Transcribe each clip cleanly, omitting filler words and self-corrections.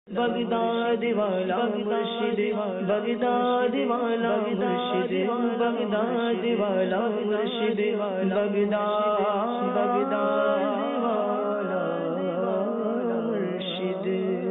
بغداد والا مرشد بغداد والا مرشد بغداد والا مرشد بغداد والا مرشد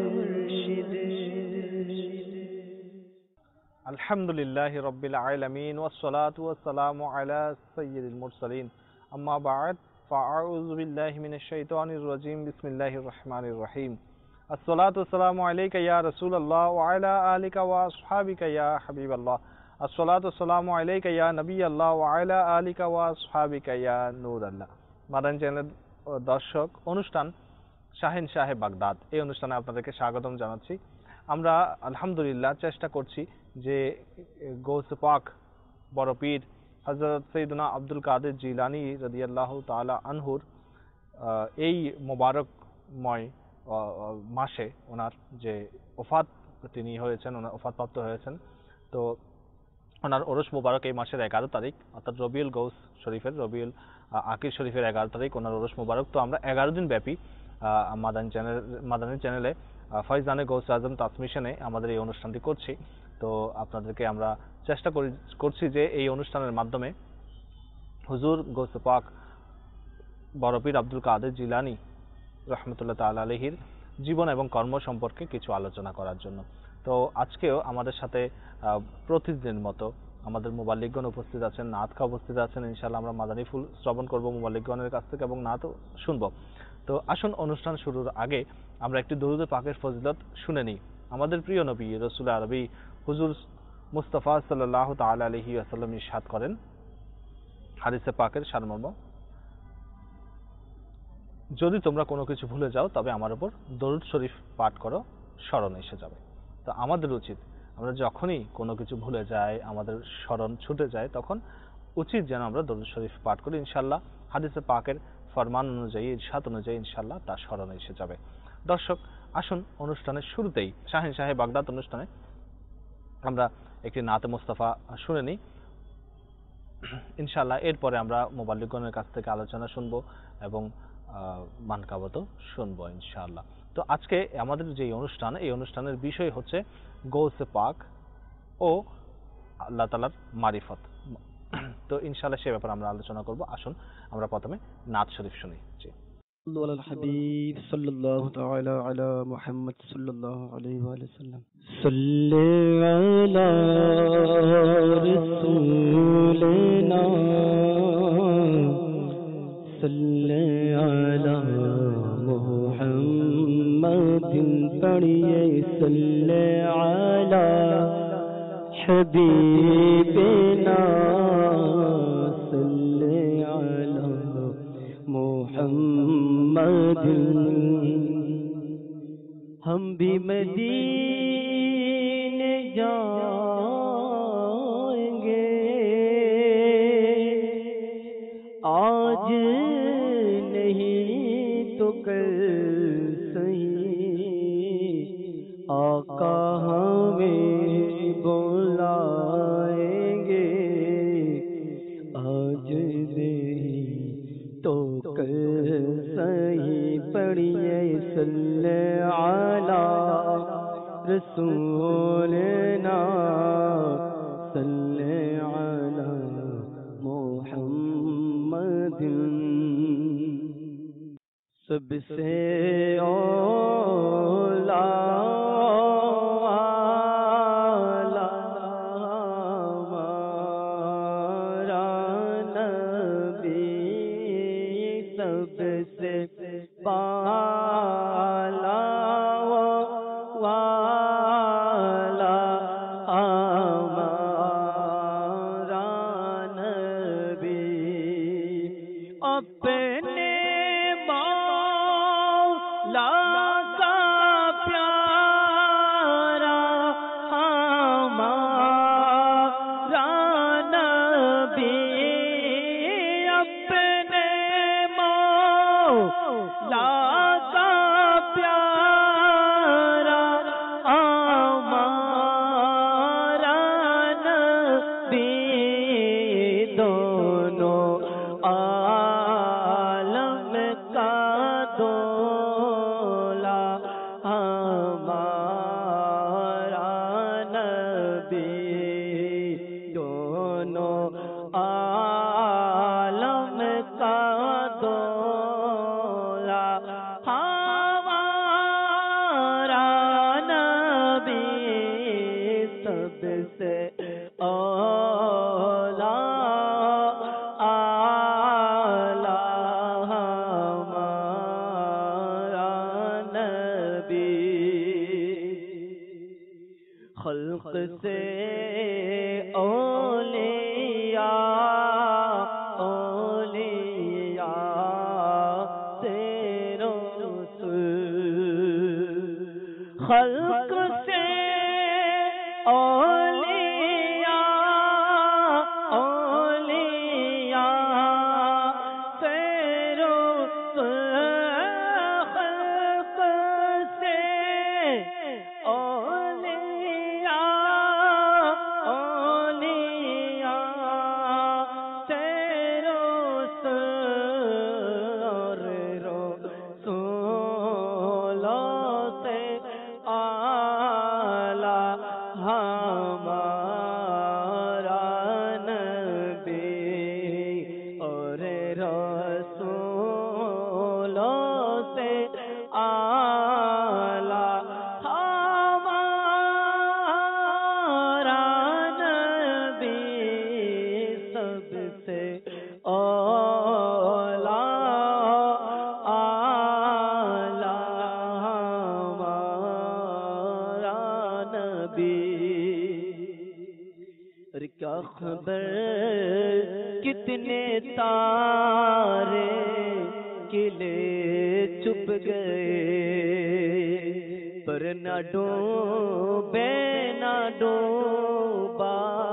الحمدللہ رب العالمین والصلاة والسلام علی سید المرسلین اما بعد فاعوذ باللہ من الشیطان الرجیم بسم اللہ الرحمن الرحیم الصلاة والسلام علیک یا رسول اللہ وعلی آلک واصحابک یا حبیب اللہ الصلاة والسلام علیک یا نبی اللہ وعلی آلک واصحابک یا نور اللہ মাদানী চ্যানেলের দর্শক অনুষ্ঠান শাহিন শাহে বাগদাদ এই অনুষ্ঠানে আপনাদেরকে স্বাগতম জানাচ্ছি। আমরা আলহামদুলিল্লাহ চেষ্টা করছি যে গৌস পাক বড় পীর হযরত সৈয়দনা আব্দুল কাদের জিলানী রাদিয়াল্লাহু তাআলা আনহুর এই মোবারকময় মাসে ওনার যে ওফাত তিনি হয়েছেন, ওনার ওফাতপ্রাপ্ত হয়েছেন, তো ওনার ওরস মোবারক এই মাসের 11 তারিখ অর্থাৎ রবিউল গৌস শরীফের রবিউল আকির শরীফের 11 তারিখ ওনার ওরস মোবারক। তো আমরা 11 দিন ব্যাপী মাদানী চ্যানেলে ফয়জানে গৌস আজম ট্রান্সমিশনে আমাদের এই অনুষ্ঠানটি করছি। তো আপনাদেরকে আমরা চেষ্টা করছি যে এই অনুষ্ঠানের মাধ্যমে হুজুর গৌস পাক বড় পীর আব্দুল কাদের জিলানী রহমতুল্লাহ তাআলা আলাইহির জীবন এবং কর্ম সম্পর্কে কিছু আলোচনা করার জন্য। তো আজকেও আমাদের সাথে প্রতিদিনের মতো আমাদের মুবাল্লিগগণ উপস্থিত আছেন, নাতখা উপস্থিত আছেন। ইনশাআল্লাহ আমরা মাদানী ফুল শ্রবণ করব মুবাল্লিগগণের কাছ থেকে এবং নাতও শুনব। তো আসুন অনুষ্ঠান শুরুর আগে আমরা একটি দরুদ পাকের ফজিলত শুনে নিই। আমাদের প্রিয় নবী রাসূল আরবি হুজুর মুস্তাফা সাল্লাল্লাহু তাআলা আলাইহি ওয়াসাল্লাম ইরশাদ করেন, হাদিসে পাকের সারমর্ম, যদি তোমরা কোনো কিছু ভুলে যাও তবে আমার উপর দরুদ শরীফ পাঠ করো, স্মরণ এসে যাবে। তো আমাদের উচিত আমরা যখনই কোনো কিছু ভুলে যাই, আমাদের স্মরণ ছুটে যায়, তখন উচিত যেন আমরা দরুদ শরীফ পাঠ করি। ইনশাআল্লাহ হাদিসে পাকের ফরমান অনুযায়ী, ইরশাদ অনুযায়ী ইনশাআল্লাহ তা স্মরণে এসে যাবে। দর্শক আসুন অনুষ্ঠানের শুরুতেই শাহিন শাহে বাগদাদ অনুষ্ঠানে আমরা একটি নাতে মুস্তাফা শুনে নিই। ইনশাআল্লাহ এরপরে আমরা মুবাল্লিগগণের কাছ থেকে আলোচনা শুনবো এবং মানকাবতও শুনবো ইনশাআল্লাহ। তো আজকে আমাদের যে অনুষ্ঠান, এই অনুষ্ঠানের বিষয় হচ্ছে গৌসে পাক ও আল্লাহ তাআলার মারিফত। তো ইনশাআল্লাহ সে ব্যাপারে আমরা আলোচনা করব। আসুন আমরা প্রথমে নাত শরীফ শুনি। জি على الحبيب صلى الله تعالى على محمد صلى الله عليه وسلم صلى على رسولنا صلى على محمد پڑھیے صلى على حبيبنا صلى على محمد ہم بھی مدینے جائیں گے آج نہیں تو کل صحیح آقا ہمیں بلائیں گے آج نہیں تو کل صحیح پڑھیے صلی علی رسولنا صلی علی محمد سب سے اولا مولا کا پیار سے اولا اعلی ہمارا نبی، خلق سے اولیاء، اولیاء سے رسول، خلق سے اولیاء، اولیاء سے رسول، خلق سے اولیاء، اولیاء سے رسول، رسولوں سے اعلی ہمارا نبی، اور رسولوں سے اعلی ہمارا نبی، سب سے اولا اعلی ہمارا نبی۔ اور کیا خبر کتنے تارے قلعے چھپ گئے، پر نہ ڈوبے نہ ڈوبا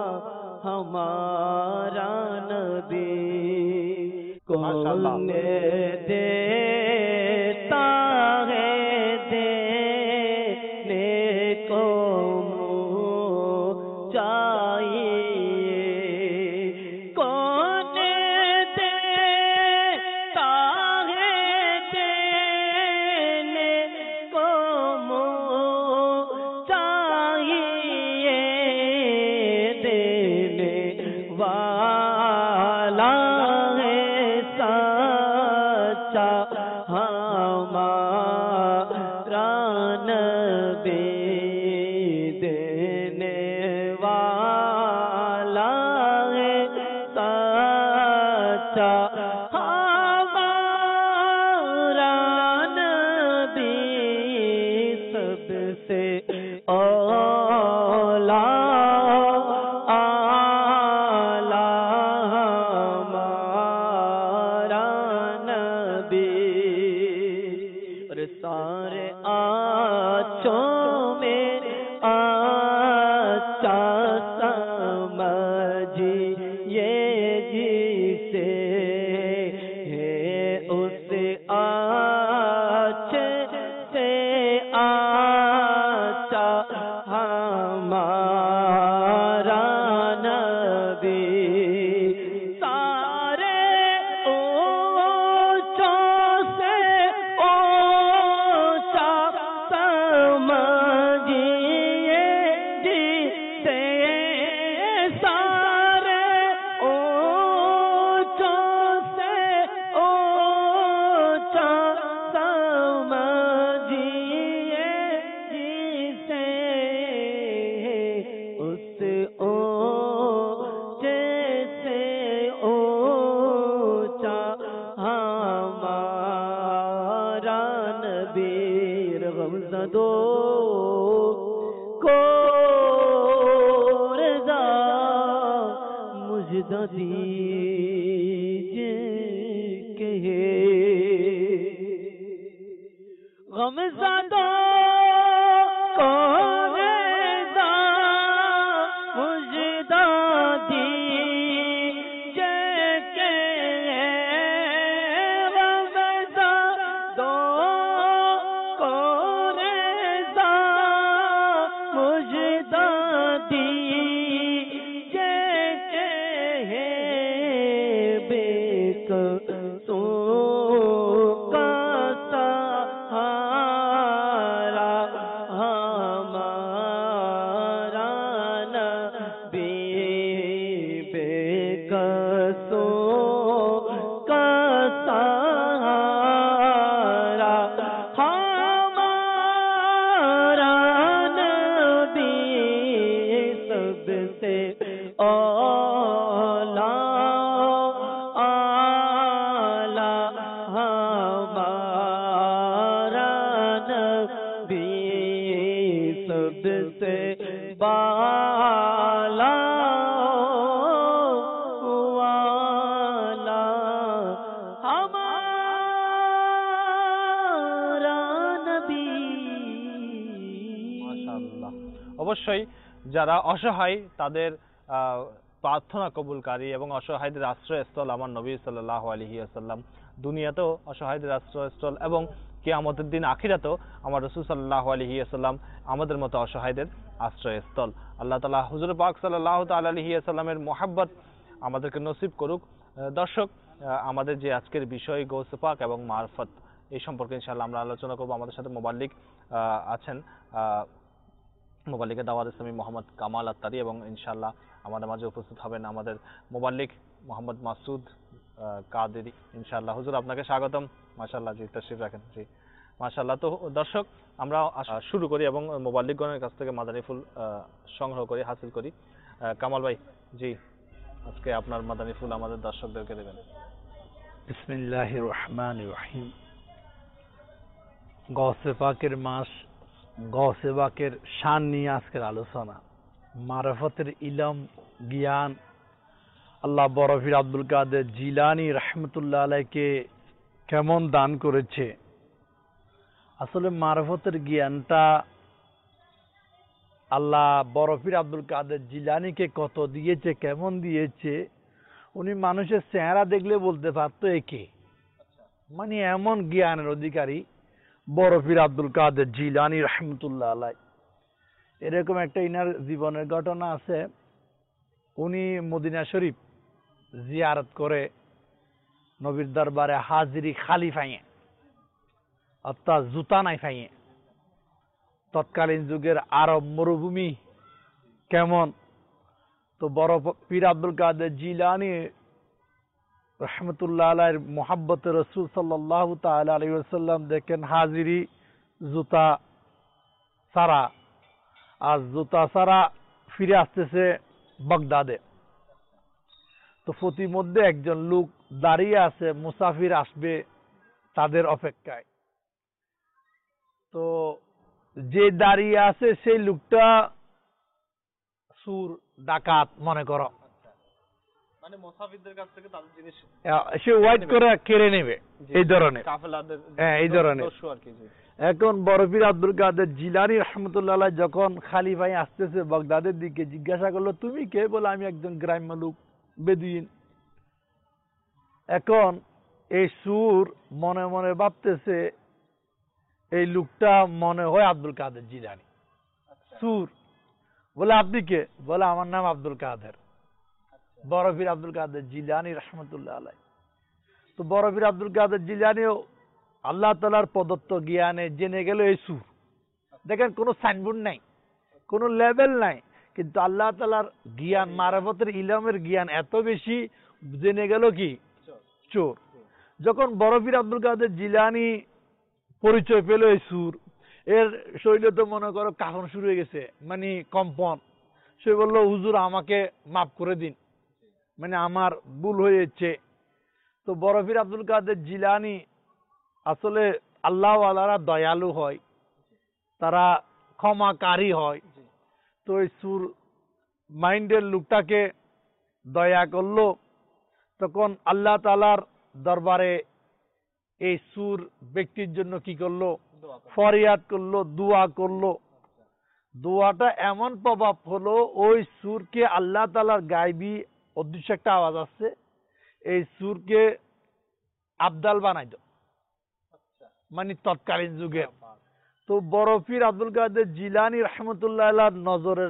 ہمارا نبی، کون دیتا ہے دینے کو منہ چاہیے، کون دیتا ہے دینے کو منہ چاہیے، دینے والا ہے سچا ہمارا نبی، دینے والا ہے سچا ہمارا نبی، سب سے اولا اعلی ہمارا نبی، اور سارے آنچوں میں اچھا سمجھیے جسے ہے اس اچھے سے اچھا ہمارا نبی، سارے اونچوں سے اونچا سمجھیے جسے، سارے اونچوں سے اونچا سمجھیے جسے، اس اونچے سے اونچا ہمارا نبی، غمزدوں کو رضا مجدہ دیجئے کہے، غمزدوں کو رضا مجدہ دیجئے کہے، غمزدوں کو رضا مجدہ دیجئے کہے، सबसे बाला वाला हमारा नबी। মাশাআল্লাহ। অবশ্যই যারা অসহায় তাদের প্রার্থনা কবুলকারী এবং অসহায়দের আশ্রয়স্থল আমার নবী সাল্লাল্লাহু আলাইহি ওয়াসাল্লাম। দুনিয়াতেও অসহায়দের আশ্রয়স্থল এবং কিয়ামতের দিন আখিরাতেও আমার রাসূল সাল্লাল্লাহু আলাইহি ওয়াসাল্লাম আমাদের মতো অসহায়দের আশ্রয়স্থল। আল্লাহ তাআলা হুজুর পাক সাল্লাল্লাহু তাআলা আলাইহি ওয়াসাল্লামের মহব্বত আমাদেরকে নসিব করুক। দর্শক, আমাদের যে আজকের বিষয় গৌসে পাক এবং মারফত, এই সম্পর্কে ইনশাআল্লাহ আমরা আলোচনা করব। আমাদের সাথে মোবাল্লিগ আছেন, মোবাল্লিগে দাওয়াত ইসলামী মোহাম্মদ কামাল আত্তারি, এবং ইনশাআল্লাহ আমাদের মাঝে উপস্থিত হবেন আমাদের মোবাল্লিগ মোহাম্মদ মাসুদ কাদেরি। ইনশাআল্লাহ হুজুর আপনাকে স্বাগতম। মাশাআল্লাহ, জি তাশরিফ রাখেন। জি মাশাআল্লাহ। তো দর্শক, আমরা শুরু করি এবং মোবাল্লিগগণের কাছ থেকে মাদানী ফুল সংগ্রহ করি, হাসিল করি। কামাল ভাই, জি আজকে আপনার মাদানী ফুল আমাদের দর্শকদেরকে দেবেন। বিসমিল্লাহির রহমানির রহিম। গৌসে পাকের মাস, গৌসে পাকের শান নিয়ে আজকের আলোচনা। মারফতের ইলম, জ্ঞান আল্লাহ বরফির আব্দুল কাদের জিলানী রহমতুল্লাহ আলাইকে কেমন দান করেছে। আসলে মারফতের জ্ঞানটা আল্লাহ বরফির আব্দুল কাদের জিলানীকে কত দিয়েছে, কেমন দিয়েছে, উনি মানুষের চেহারা দেখলে বলতে পারতো একে। মানে এমন জ্ঞানের অধিকারী বরফির আব্দুল কাদের জিলানী রহমতুল্লাহ আলাই। এরকম একটা ইনার জীবনের ঘটনা আছে। উনি মদিনা শরীফ জিয়ারত করে নবীর দরবারে হাজিরি খালি ফাইয়ে, অর্থাৎ জুতা নাই ফাইয়ে। তৎকালীন যুগের আরব মরুভূমি কেমন, তো বড় পীর আব্দুল কাদের জিলানী রহমতুল্লাহ আলাইহির মুহাব্বতে রাসূল সাল্লাল্লাহু তাআলা আলাইহি ওয়াসাল্লাম দেখেন হাজিরি জুতা সারা, আর জুতা সারা ফিরে আসতেছে বাগদাদে। তো প্রতিমধ্যে একজন লোক দাঁড়িয়ে আছে, মুসাফির আসবে তাদের অপেক্ষায়। তো যে দাঁড়িয়ে আছে সেই লোকটা সুর, ডাকাত মনে করো, মানে মুসাফিরদের কাছ থেকে তাদের জিনিস সে ওয়াইট করে কেড়ে নেবে, এই ধরনের। হ্যাঁ, এই ধরনের। এখন বরফির আব্দুল কাদের জিলানী রহমতুল্লাহ আলাইহি যখন খালিফায় আসতেছে বাগদাদের দিকে, জিজ্ঞাসা করলো তুমি কে? বলে আমি একজন গ্রাম্য লোক, বেদুইন। এখন এই সুর মনে মনে ভাবতেছে এই লোকটা মনে হয় আব্দুল কাদের জিলানী। সুর বলে আপনি কে? বলে আমার নাম আব্দুল কাদের, বরফির আব্দুল কাদের জিলানী রহমতুল্লাহ আলাইহি। তো বরফির আব্দুল কাদের জিলানীও আল্লাহ তাআলার প্রদত্ত জ্ঞানে জেনে গেল এই সুর। দেখেন কোনো সাইনবোর্ড নাই, কোনো লেভেল নাই, কিন্তু আল্লাহ তাআলার জ্ঞান, মারফতের ইলমের জ্ঞান এত বেশি, জেনে গেল কি চোর। যখন বরফির আব্দুল কাদের জিলানী পরিচয় পেল এই সুর, এর শরীরে তো মনে করো কাঁপন শুরু হয়ে গেছে, মানে কম্পন। সে বলল হুজুর আমাকে মাফ করে দিন, মানে আমার ভুল হয়েছে। তো বরফির আব্দুল কাদের জিলানী আসলে আল্লাহ ওয়ালারা দয়ালু হয়, তারা ক্ষমাকারী হয়। তো ওই সুর মাইন্ডের লোকটাকে দয়া করলো। তখন আল্লাহ তাআলার দরবারে এই সুর ব্যক্তির জন্য কি করলো? ফরিয়াদ করলো, দোয়া করলো। দোয়াটা এমন প্রভাব হলো, ওই সুরকে আল্লাহ তাআলার গায়বী অদৃশ্য একটা আওয়াজ আসছে, এই সুরকে আবদাল বানাই দাও, মানে তৎকালীন যুগের। তো বরফির আব্দুল কাদের জিলানী রহমতুল্লাহ আলাইহির নজরের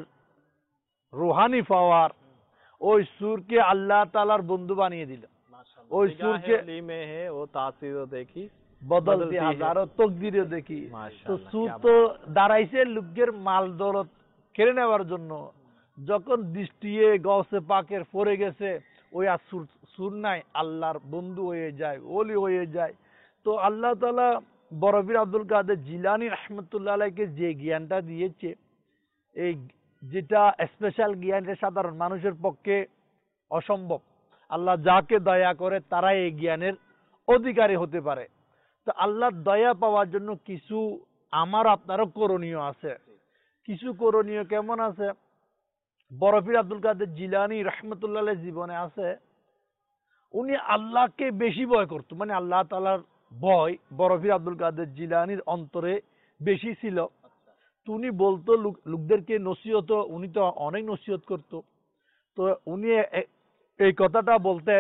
রুহানি পাওয়ার ওই সুরকে আল্লাহ তাআলার বন্ধু বানিয়ে দিল। ওই সুরকে ও তাসিরও দেখি, বদলতি হাজারো তকদিরও দেখি। তো সুর তো দাঁড়াইছে লোকের মাল দৌলত কেড়ে নেওয়ার জন্য। যখন দৃষ্টি গৌসে পাকের পড়ে গেছে, ওই আর সুর নাই, আল্লাহর বন্ধু হয়ে যায়, ওলি হয়ে যায়। তো আল্লাহ তাআলা বরফির আব্দুল কাদের জিলানী রহমতুল্লাহ আলাইহিকে যে জ্ঞানটা দিয়েছে, এই যেটা স্পেশাল জ্ঞান, সাধারণ মানুষের পক্ষে অসম্ভব। আল্লাহ যাকে দয়া করে তারাই এই জ্ঞানের অধিকারী হতে পারে। তো আল্লাহর দয়া পাওয়ার জন্য কিছু আমার আপনারও করণীয় আছে। কিছু করণীয় কেমন আছে? বড় পীর আব্দুল কাদের জিলানী রহমতুল্লাহ আলাইহির জীবনে আছে, উনি আল্লাহকে বেশি ভয় করতো, মানে আল্লাহ তাআলার ভয় বড় পীর আব্দুল কাদের জিলানীর অন্তরে বেশি ছিল। তো উনি বলতো লোকদেরকে নসিহত, উনি তো অনেক নসিহত করতো, তো উনি এই কথাটা বলতেন,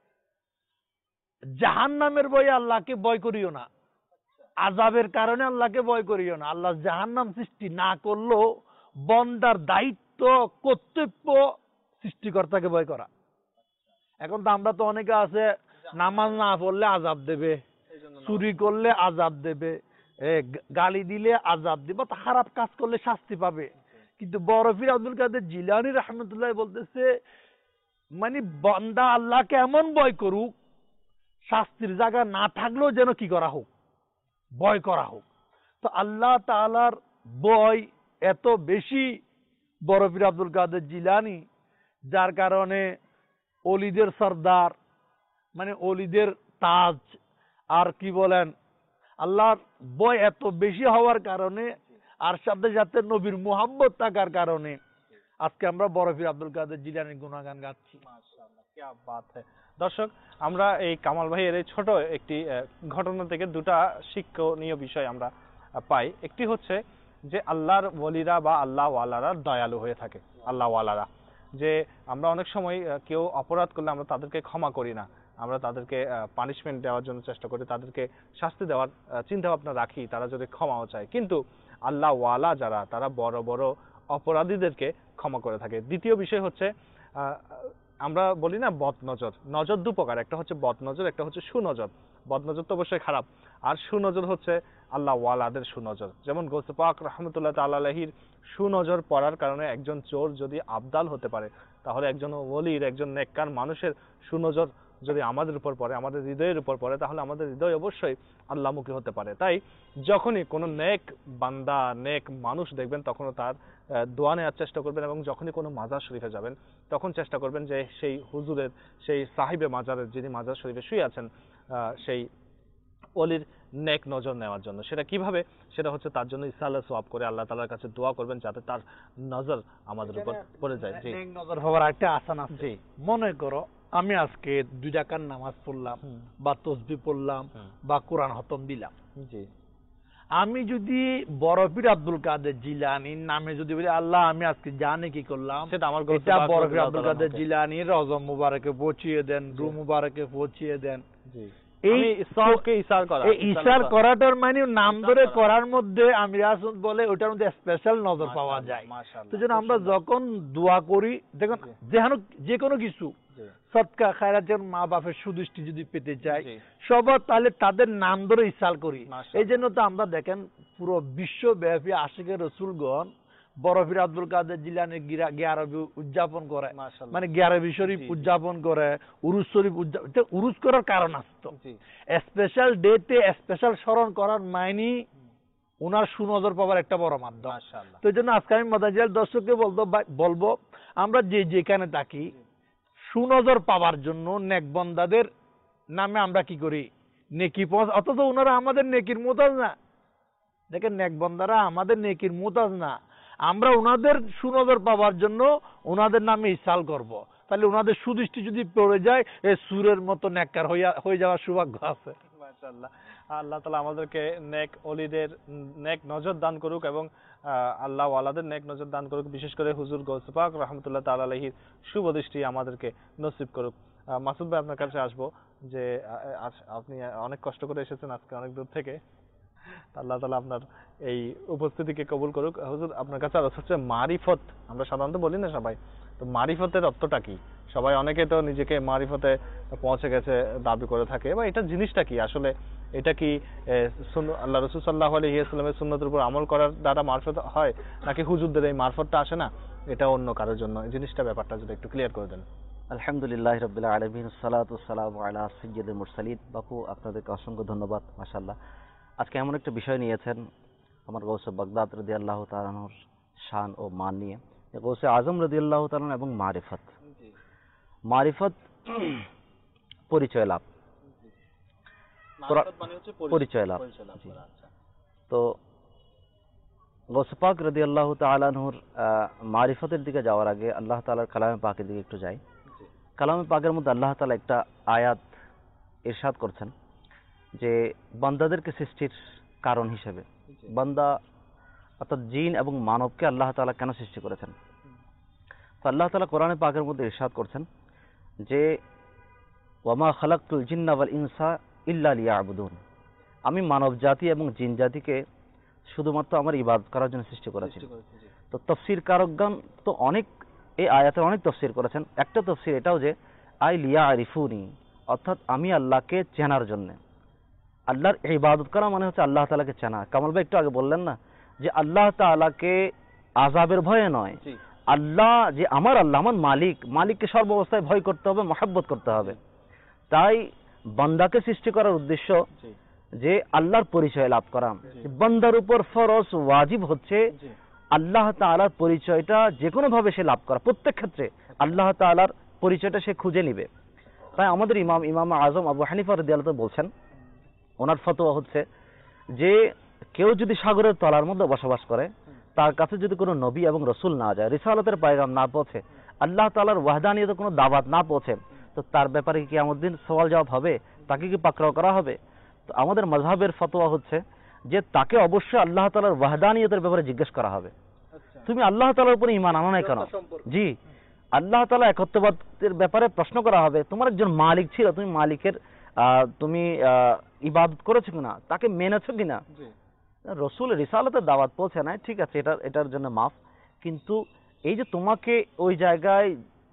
জাহান্নামের ভয়ে আল্লাহকে ভয় করিও না, আযাবের কারণে আল্লাহকে ভয় করিও না। আল্লাহ জাহান্নাম সৃষ্টি না করলেও বন্দার দায়িত্ব, কর্তব্য সৃষ্টিকর্তাকে ভয় করা। এখন তো আমরা তো অনেকে আছে, নামাজ না পড়লে আযাব দেবে, চুরি করলে আযাব দেবে, গালি দিলে আযাব দেবে, বা খারাপ কাজ করলে শাস্তি পাবে। কিন্তু বড় পীর আব্দুল কাদের জিলানী রাহমাতুল্লাহ বলতেছে, মানে বান্দা আল্লাহকে এমন ভয় করুক, শাস্তির জায়গা না থাকলেও যেন কি করা হোক, ভয় করা হোক। তো আল্লাহ তাআলার ভয় এত বেশি বড় পীর আব্দুল কাদের জিলানী, যার কারণে অলিদের সর্দার, মানে অলিদের তাজ, আর কি বলেন, আল্লাহর ভয় এত বেশি হওয়ার কারণে, আর সাথে সাথে নবীর মুহাব্বত থাকার কারণে আজকে আমরা বড় পীর আব্দুল কাদের জিলানীর গুণগান গাচ্ছি। মাশাআল্লাহ, क्या बात है। দর্শক, আমরা এই কামাল ভাইয়ের এই ছোট একটি ঘটনা থেকে দুটা শিক্ষণীয় বিষয় আমরা পাই। একটি হচ্ছে যে আল্লাহর ওলিরা বা আল্লাহ ওয়ালারা দয়ালু হয়ে থাকে। আল্লাহ ওয়ালারা, যে আমরা অনেক সময় কেউ অপরাধ করলে আমরা তাদেরকে ক্ষমা করি না, আমরা তাদেরকে পানিশমেন্ট দেওয়ার জন্য চেষ্টা করি, তাদেরকে শাস্তি দেওয়ার চিন্তা ভাবনা রাখি, তারা যদি ক্ষমাও চায়। কিন্তু আল্লাহ ওয়ালা যারা, তারা বড় বড় অপরাধীদেরকে ক্ষমা করে থাকে। দ্বিতীয় বিষয় হচ্ছে, আমরা বলি না বদ নজর, নজর দু প্রকার, একটা হচ্ছে বদ নজর, একটা হচ্ছে সুনজর। বদ নজর তো অবশ্যই খারাপ, আর সুনজর হচ্ছে আল্লাহ ওয়ালাদের সুনজর। যেমন গৌসে পাক রহমতুল্লাহ তাআলা আলাইহির সুনজর পড়ার কারণে একজন চোর যদি আবদাল হতে পারে, তাহলে একজন ওলির, একজন নেককার মানুষের সুনজর যদি আমাদের উপর পড়ে, আমাদের হৃদয়ের উপর পড়ে, তাহলে আমাদের হৃদয় অবশ্যই আল্লাহমুখী হতে পারে। তাই যখনই কোনো নেক বান্দা, নেক মানুষ দেখবেন, তখনও তার দোয়া নেওয়ার চেষ্টা করবেন, এবং যখনই কোনো মাজার শরীফে যাবেন, তখন চেষ্টা করবেন যে সেই হুজুরের, সেই সাহিবে মাজারের, যিনি মাজার শরীফে শুয়ে আছেন, সেই অলির নেক নজর নেওয়ার জন্য। সেটা কিভাবে? সেটা হচ্ছে তার জন্য ইসালা সোয়াব করে আল্লাহ তাআলার কাছে দোয়া করবেন, যাতে তার নজর আমাদের উপর পড়ে যায়। জি, নেক নজর হওয়ার একটা আসান আছে। জি, মনে করো আমি আজকে 2 রাকাত নামাজ পড়লাম, বা তসবিহ পড়লাম, বা কোরআন খতম দিলাম। জি, আমি যদি বড় পীর আব্দুল কাদের জিলানীর নামে যদি বলি, আল্লাহ আমি আজকে জানি কি করলাম, সেটা আমার এটা বড় পীর আব্দুল কাদের জিলানীর রওজা মুবারকে পৌঁছিয়ে দেন, রু মুবারকে পৌঁছিয়ে দেন। জি, এই সবকে ইসার করা, এই ইশার করাটার মানে নাম ধরে করার মধ্যে আমি রাসূল বলে ওটার মধ্যে স্পেশাল নজর পাওয়া যায়। মাশাআল্লাহ। তো যেন আমরা যখন দোয়া করি, দেখুন যে কোনো কিছু সদকা খায়রাত, যেন মা বাপের সুদৃষ্টি যদি পেতে চাই, সবার তাহলে তাদের নাম ধরে ইসাল করি। এই জন্য তো আমরা দেখেন পুরো বিশ্বব্যাপী আশিকে রসুলগণ বড় পীর আব্দুল কাদের জিলানী গিয়ারবি উদযাপন করে, মানে গিয়ারবি শরীফ উদযাপন করে, উরুস শরীফ উদযাপন। উরুস করার কারণ আসতো, স্পেশাল ডেতে স্পেশাল স্মরণ করার মাইনি ওনার সুনজর পাওয়ার একটা বড় মাধ্যম। তো এই জন্য আজকে আমি মাদাজিয়াল দর্শককে বলবো, আমরা যেখানে থাকি, সুনজর পাওয়ার জন্য নেক বান্দাদের নামে আমরা কি করি, নেকি পৌঁছ, অথচ ওনারা আমাদের নেকির মুতাজ না। দেখেন, নেক বান্দারা আমাদের নেকির মুতাজ না, আমরা ওনাদের সুনজর পাওয়ার জন্য ওনাদের নামে ইসাল করব। তাহলে ওনাদের সুদৃষ্টি যদি পড়ে যায়, এই সুরের মতো নেককার হয়ে যাওয়ার সৌভাগ্য আছে। মাশাআল্লাহ। আল্লাহ তাআলা আমাদেরকে নেক ওলিদের নেক নজর দান করুক, এবং আল্লাহ ওয়ালাদের নেক নজর দান করুক। বিশেষ করে হুজুর গৌসে পাক রাহমাতুল্লাহ তাআলা আলাইহির শুভ দৃষ্টি আমাদেরকে নসিব করুক। মাসুদ ভাই, আপনার কাছে আসবো, যে আপনি অনেক কষ্ট করে এসেছেন আজকে অনেক দূর থেকে। আল্লাহ তাআলা আপনার এই উপস্থিতিকে কবুল করুক। হুজুর, আপনার কাছে আর হচ্ছে মারিফত, আমরা সাধারণত বলি না সবাই, তো মারিফতের অর্থটা কি? সবাই, অনেকে তো নিজেকে মারিফতে পৌঁছে গেছে দাবি করে থাকে, বা এটা জিনিসটা কি আসলে? এটা কি আল্লাহ রাসূল সাল্লাল্লাহু আলাইহি ওয়াসাল্লামের সুন্নতের উপর আমল করার দ্বারা মারফত হয়, নাকি হুজুরদের এই মারফতটা আসে না, এটা অন্য কারোর জন্য? এই জিনিসটা, ব্যাপারটা যদি একটু ক্লিয়ার করে দেন। আলহামদুলিল্লাহ রাব্বিল আলামিন, সালাতু ওয়াসসালামু আলা সাইয়্যিদিল মুরসালিন। বাপু, আপনাদেরকে অসংখ্য ধন্যবাদ। মাশাআল্লাহ, আজকে এমন একটা বিষয় নিয়েছেন আমার গৌসে বাগদাদ রাদিয়াল্লাহু তাআলা আনহুর শান ও মান নিয়ে, গৌসে আজম রাদিয়াল্লাহু তাআলা এবং মারিফত। মারিফত পরিচয় লাভ, পরিচয় লাভ। তো গৌস পাক রাদিয়াল্লাহু তাআলা আনহুর মারিফতের দিকে যাওয়ার আগে আল্লাহ তাআলার কালামে পাকের দিকে একটু যাই। কালামে পাকের মধ্যে আল্লাহ তাআলা একটা আয়াত ইরশাদ করছেন যে বান্দাদেরকে সৃষ্টির কারণ হিসেবে বান্দা অর্থাৎ জিন এবং মানবকে আল্লাহ তাআলা কেন সৃষ্টি করেছেন। তো আল্লাহ তাআলা কোরআনে পাকের মধ্যে ইরশাদ করছেন যে ওয়ামা খালাকতুল জিন্না ওয়াল ইনসা ইল্লা লিয়াবুদুন, আমি মানব জাতি এবং জিন জাতিকে শুধুমাত্র আমার ইবাদত করার জন্য সৃষ্টি করেছি। তো তফসির কারকগণ তো অনেক এই আয়াতের অনেক তফসির করেছেন। একটা তফসির এটাও যে আই লিয়া আরিফুনি, অর্থাৎ আমি আল্লাহকে চেনার জন্য। আল্লাহর ইবাদত করা মানে হচ্ছে আল্লাহ তাআলাকে চেনা। কামাল ভাই একটু আগে বললেন না যে আল্লাহ তাআলাকে আযাবের ভয়ে নয়, আল্লাহ যে আমার আল্লাহ আমার মালিক, মালিককে সর্বাবস্থায় ভয় করতে হবে, মহব্বত করতে হবে। তাই বান্দাকে সৃষ্টি করার উদ্দেশ্য যে আল্লাহর পরিচয় লাভ করা। বান্দার উপর ফরজ ওয়াজিব হচ্ছে আল্লাহ তাআলার পরিচয়টা যে কোনো ভাবে সে লাভ করা। প্রত্যেক ক্ষেত্রে আল্লাহ তাআলার পরিচয়টা সে খুঁজে নিবে। তাই আমাদের ইমাম আজম আবু হানিফা রাদিয়াল্লাহু তাআলা বলছেন, ওনার ফতোয়া হচ্ছে যে কেউ যদি সাগরের তলার মধ্যে বসবাস করে, তার কাছে যদি কোনো নবী এবং রসুল না যায়, রিসালাতের পায়গাম না পৌঁছে, আল্লাহ তাআলার ওয়াহদানিয়তের কোনো দাওয়াত না পৌঁছে, তো তার ব্যাপারে কি কিয়ামত দিন সওয়াল জবাব হবে? তাকে কি পাকড়াও করা হবে? তো আমাদের মাযহাবের ফতোয়া হচ্ছে যে তাকে অবশ্যই আল্লাহ তাআলার ওয়াহদানিয়তের ব্যাপারে জিজ্ঞেস করা হবে। তুমি আল্লাহ তাআলার উপর ঈমান আনো না কেন? জি, আল্লাহ তাআলা একত্ববাদের ব্যাপারে প্রশ্ন করা হবে। তোমার একজন মালিক ছিল, তুমি মালিকের তুমি ইবাদত করেছো কিনা, তাকে মেনেছো কিনা? রসুল রিসালাতের দাওয়াত পৌঁছে নাই, ঠিক আছে, এটার জন্য মাফ। কিন্তু এই যে তোমাকে ওই জায়গায়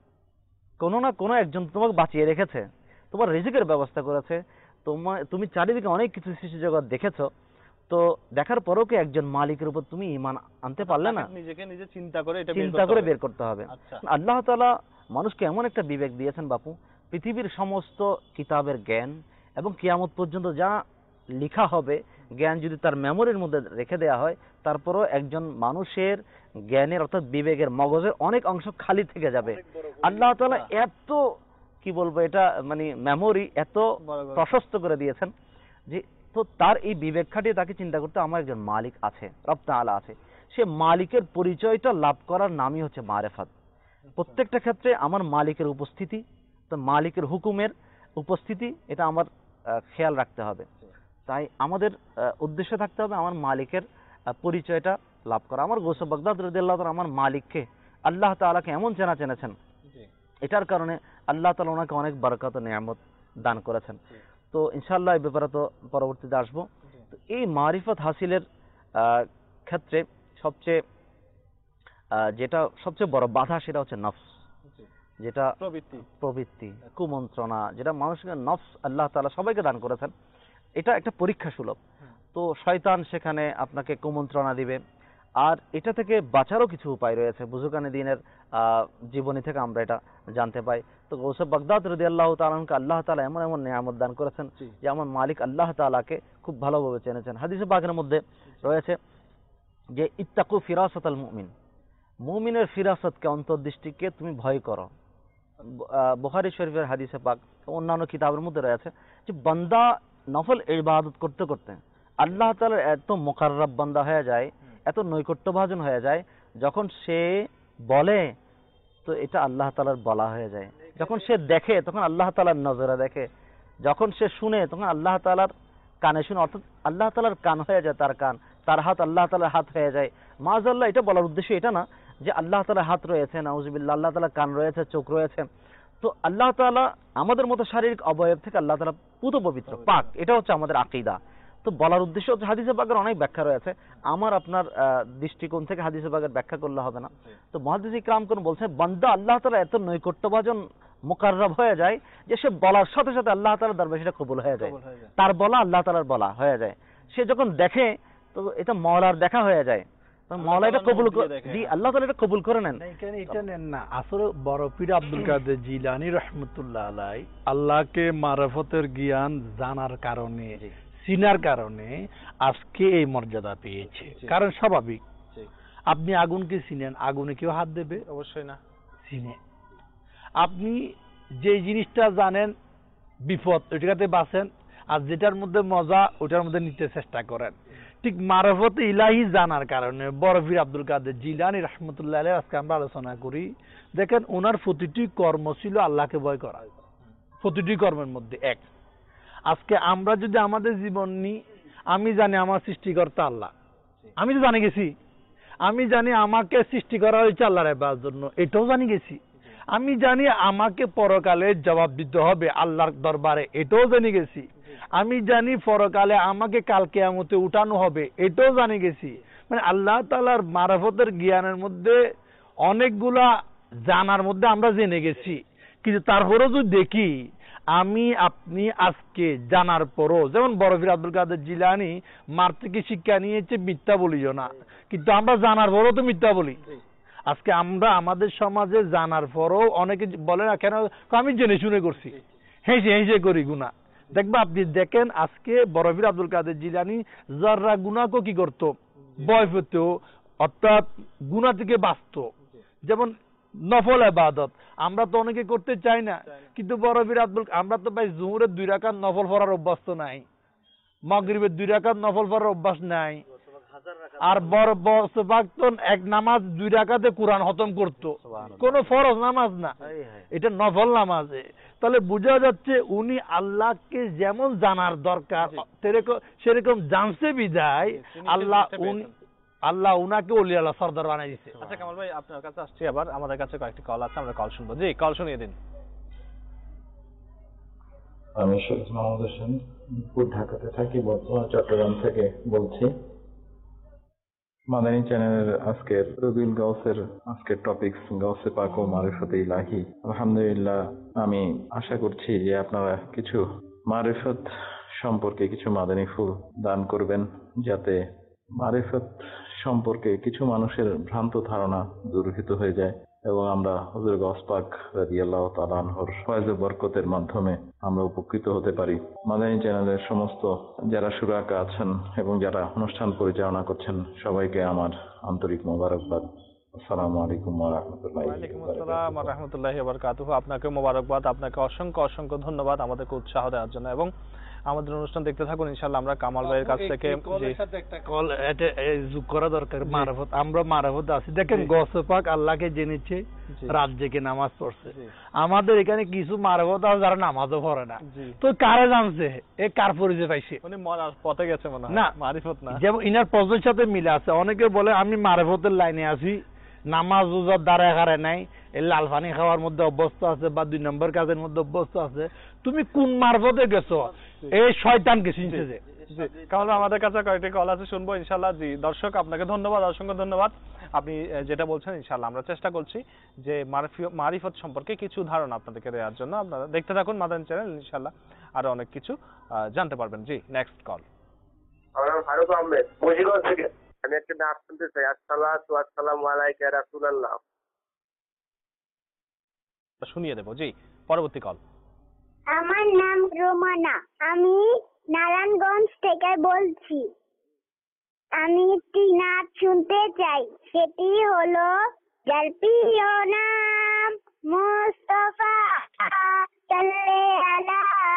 কোনো না কোনো একজন তোমাকে বাঁচিয়ে রেখেছে, তোমার রিজিকের ব্যবস্থা করেছে, তুমি চারিদিকে অনেক কিছু সৃষ্টি জগৎ দেখেছো, তো দেখার পরেও কি একজন মালিকের উপর তুমি ঈমান আনতে পারলে না? নিজেকে নিজে চিন্তা করে বের করতে হবে। আল্লাহ তাআলা মানুষকে এমন একটা বিবেক দিয়েছেন বাপু, পৃথিবীর সমস্ত কিতাবের জ্ঞান এবং কিয়ামত পর্যন্ত যা লেখা হবে জ্ঞান যদি তার মেমোরির মধ্যে রেখে দেওয়া হয়, তারপরও একজন মানুষের জ্ঞানের অর্থাৎ বিবেকের মগজের অনেক অংশ খালি থেকে যাবে। আল্লাহ তাআলা এত কি বলবো এটা মানে মেমোরি এত প্রশস্ত করে দিয়েছেন যে তো তার এই বিবেক খাটিয়ে তাকে চিন্তা করতে আমার একজন মালিক আছে, রব তাআলা আছে। সে মালিকের পরিচয়টা লাভ করার নামই হচ্ছে মারিফাত। প্রত্যেকটা ক্ষেত্রে আমার মালিকের উপস্থিতি, তো মালিকের হুকুমের উপস্থিতি, এটা আমার খেয়াল রাখতে হবে। তাই আমাদের উদ্দেশ্য থাকতে হবে আমার মালিকের পরিচয়টা লাভ করা। আমার গৌস বাগদাদ রাদিয়াল্লাহু তাআলা আমার মালিককে আল্লাহ তাআলাকে এমন চেনেছেন, এটার কারণে আল্লাহ তাআলা ওনাকে অনেক বরকত ও নিয়ামত দান করেছেন। তো ইনশাআল্লাহ এই ব্যাপারে তো পরবর্তীতে আসবো। তো এই মারিফত হাসিলের ক্ষেত্রে যেটা সবচেয়ে বড় বাধা সেটা হচ্ছে নফস, যেটা প্রবৃত্তি কুমন্ত্রণা, যেটা মানুষকে নফস আল্লাহ তাআলা সবাইকে দান করেছেন। এটা একটা পরীক্ষা সুলভ। তো শয়তান সেখানে আপনাকে কুমন্ত্রণা দিবে। আর এটা থেকে বাঁচারও কিছু উপায় রয়েছে। বুজুর্গানে দ্বীনের জীবনী থেকে আমরা এটা জানতে পাই। তো গৌস বাগদাদ রাদিয়াল্লাহু তাআলা আনহুকে আল্লাহ তাআলা এমন এমন নিয়ামত দান করেছেন যে আমার মালিক আল্লাহ তাআলাকে খুব ভালোভাবে চেনেছেন। হাদিসে পাকের মধ্যে রয়েছে যে ইত্তাকু ফিরাসাতাল মুমিন, মুমিনের ফিরাসতকে, অন্তর্দৃষ্টিকে তুমি ভয় করো। বুখারী শরীফের হাদিসে পাক, অন্যান্য কিতাবের মধ্যে রয়েছে যে বান্দা নফল ইবাদত করতে করতে আল্লাহ তাআলার এত মুকাররব বান্দা হয়ে যায়, এত নৈকট্যভাজন হয়ে যায়, যখন সে বলে তো এটা আল্লাহ তাআলার বলা হয়ে যায়, যখন সে দেখে তখন আল্লাহ তাআলার নজরে দেখে, যখন সে শুনে তখন আল্লাহ তাআলার কানে শুনে, অর্থাৎ আল্লাহ তাআলার কান হয়ে যায় তার কান, তার হাত আল্লাহ তাআলার হাত হয়ে যায়। মাআযাল্লাহ, এটা বলার উদ্দেশ্য এটা না যে আল্লাহ তাআলার হাত রয়েছে, নাউযুবিল্লাহ, আল্লাহ তাআলার কান রয়েছে, চোখ রয়েছে। তো আল্লাহ তাআলা আমাদের মতো শারীরিক অবয়ব থেকে আল্লাহ তাআলা পুত পবিত্র, পাক, এটা হচ্ছে আমাদের আকীদা। তো বলার উদ্দেশ্য হচ্ছে হাদিসে পাকের অনেক ব্যাখ্যা রয়েছে, আমার আপনার দৃষ্টিকোণ থেকে হাদিসে পাকের ব্যাখ্যা করলে হবে না। তো মুহাদ্দিস ইকরাম কোন বলছে বান্দা আল্লাহ তাআলা এত নৈকট্যভাজন মুকাররব হয়ে যায় যে সে বলার সাথে সাথে আল্লাহ তাআলার দরবারে সেটা কবুল হয়ে যায়, তার বলা আল্লাহ তাআলার বলা হয়ে যায়। সে যখন দেখে তো এটা মওলার দেখা হয়ে যায়, মওলা এটা কবুল জি আল্লাহ তাআলা এটা কবুল করে নেন। এটা নেন না, আসলে বড় পীর আব্দুল কাদের জিলানী রাহমাতুল্লাহ আলাইহি আল্লাহকে মারিফতের জ্ঞান জানার কারণে, চিনার কারণে আজকে এই মর্যাদা পেয়েছে। কারণ স্বাভাবিক, আপনি আগুনকে চিনেন, আগুনে কেউ হাত দেবে? অবশ্যই না। চিনে। আপনি যে জিনিসটা জানেন বিপদ, ওইটাতে বাঁচেন, আর যেটার মধ্যে মজা ওটার মধ্যে নিতে চেষ্টা করেন। ঠিক মারফতে ইলাহি জানার কারণে বড় পীর আব্দুল কাদের জিলানী রাহমাতুল্লাহ আলাইহি আজকে আমরা আলোচনা করি। দেখেন ওনার প্রতিটি কর্ম ছিল আল্লাহকে ভয় করা, প্রতিটি কর্মের মধ্যে এক। আজকে আমরা যদি আমাদের জীবন নিই, আমি জানি আমার সৃষ্টিকর্তা আল্লাহ, আমি তো জানি গেছি। আমি জানি আমাকে সৃষ্টি করা হয়েছে আল্লাহর ইবাদতের জন্য, এটাও জানি গেছি। আমি জানি আমাকে পরকালে জবাব দিতে হবে আল্লাহর দরবারে, এটাও জেনে গেছি। আমি জানি পরকালে আমাকে কাল কিয়ামতে উঠানো হবে, এটাও জানি গেছি। মানে আল্লাহ তাআলার মারফতের জ্ঞানের মধ্যে অনেকগুলা জানার মধ্যে আমরা জেনে গেছি। কিন্তু তারপরেও যদি দেখি আমি আপনি আজকে জানার পরও, যেমন বড় পীর আব্দুল কাদের জিলানী মার থেকে শিক্ষা নিয়েছে মিথ্যা বলিও না, কিন্তু আমরা জানার পরও তো মিথ্যা বলি। আজকে আমরা আমাদের সমাজে জানার পরও অনেকে বলে না কেন, আমি জেনে শুনে করছি, হেসে হেসে করি গুনাহ। দেখবা আপনি দেখেন আজকে বড় পীর আব্দুল কাদের জিলানী যারা গুনাহকে কি করতো, ভয় পেত, অর্থাৎ গুনাহ থেকে বাঁচত। যেমন নফল ইবাদত আমরা তো অনেকে করতে চাই না, কিন্তু বড় পীর আব্দুল, আমরা তো ভাই জোহরের 2 রাকাত নফল পড়ার অভ্যাস তো নাই, মাগরিবের 2 রাকাত নফল পড়ার অভ্যাস নাই, আর বড় বছর এক নামাজ 2 রাকাতে কোরআন খতম করতো, কোন ফরজ নামাজ না, এটা নফল নামাজে। তাহলে বোঝা যাচ্ছে উনি আল্লাহকে যেমন জানার দরকার সেরকম জানছে বিদায় আল্লাহ উনাকে ওলি আল্লাহ সর্দার বানাই দিচ্ছে। আচ্ছা কামাল ভাই, আপনার কাছে আসছি আবার। আমাদের কাছে কয়েকটি কল আছে, আমরা কল শুনবো। জি, কল শুনিয়ে দিন। আমি শরীফ মাহমুদ হোসেন, মিরপুর ঢাকাতে থাকি, বর্তমান চট্টগ্রাম থেকে বলছি। মাদানী চ্যানেলের আজকের রবিউল গাউসের আজকের টপিকস গাউসে পাক ও মারিফতে ইলাহি। আলহামদুলিল্লাহ, আমি আশা করছি যে আপনারা কিছু মারিফত সম্পর্কে কিছু মাদানী ফুল দান করবেন, যাতে মারিফত সম্পর্কে কিছু মানুষের ভ্রান্ত ধারণা দূরীভূত হয়ে যায় এবং আমরা হুজুর গাউস পাক রাদিয়াল্লাহু তাআলা আনহুর ফয়েজ ও বরকতের মাধ্যমে আমরা উপকৃত হতে পারি। মাদানী চ্যানেলের সমস্ত যারা শুরাকা আছেন এবং যারা অনুষ্ঠান পরিচালনা করছেন সবাইকে আমার আন্তরিক মোবারকবাদ। আসসালামু আলাইকুম ওয়া রাহমাতুল্লাহি ওয়া ওয়ালাইকুম আসসালাম ওয়া রাহমাতুল্লাহি ওয়া বারাকাতুহু। আপনাকে মোবারকবাদ, আপনাকে অসংখ্য অসংখ্য ধন্যবাদ আমাদেরকে উৎসাহ দেওয়ার জন্য, এবং আমাদের অনুষ্ঠান দেখতে থাকুন ইনশাআল্লাহ। আমরা কামাল ভাইয়ের কাছ থেকে একটা কল এটা যোগ করা দরকার। মারফত, আমরা মারফত আছি। দেখেন গাউসে পাক আল্লাহকে জেনেছে, রাত জেগে নামাজ পড়ছে। আমাদের এখানে কিছু মারফত আছে যারা নামাজও পড়ে না, তো কারে জানছে, এ কার পরিচয় পাইছে? উনি মরার পথে গেছে মনে হয়, না মারিফত না। যেমন ইনার পদের সাথে মিলে আছে। অনেকে বলে আমি মারফতের লাইনে আছি, নামাজ রোজার দ্বারা হারে নাই, এই লাল পানি খাওয়ার মধ্যে অভ্যস্ত আছে বা 2 নম্বর কাজের মধ্যে অভ্যস্ত আছে। তুমি কোন মারফতে গেছো? এই শয়তানকে চিনছে যে। কারণ আমাদের কাছে কয়েকটি কল আছে, শুনবো ইনশাআল্লাহ। জি দর্শক, আপনাকে ধন্যবাদ, অসংখ্য ধন্যবাদ। আপনি যেটা বলছেন ইনশাআল্লাহ আমরা চেষ্টা করছি যে মারিফত সম্পর্কে কিছু ধারণা আপনাদেরকে দেওয়ার জন্য। আপনারা দেখতে থাকুন মাদানী চ্যানেল, ইনশাআল্লাহ আরো অনেক কিছু জানতে পারবেন। জি, নেক্সট কল। আমার নাম ফারুক আহমেদ, মুন্সিগঞ্জ থেকে। আমি একটা নাম শুনতে চাই, আসসালাতু ওয়াসসালামু আলাইকা ইয়া রাসূলুল্লাহ। শুনিয়ে দেবো। জি, পরবর্তী কল। আমার নাম রোমানা, আমি নারায়ণগঞ্জ থেকে বলছি। আমি একটি নাচ শুনতে চাই, সেটি হলো যার প্রিয় নাম মুস্তাফা সাল্লাল্লাহু আলা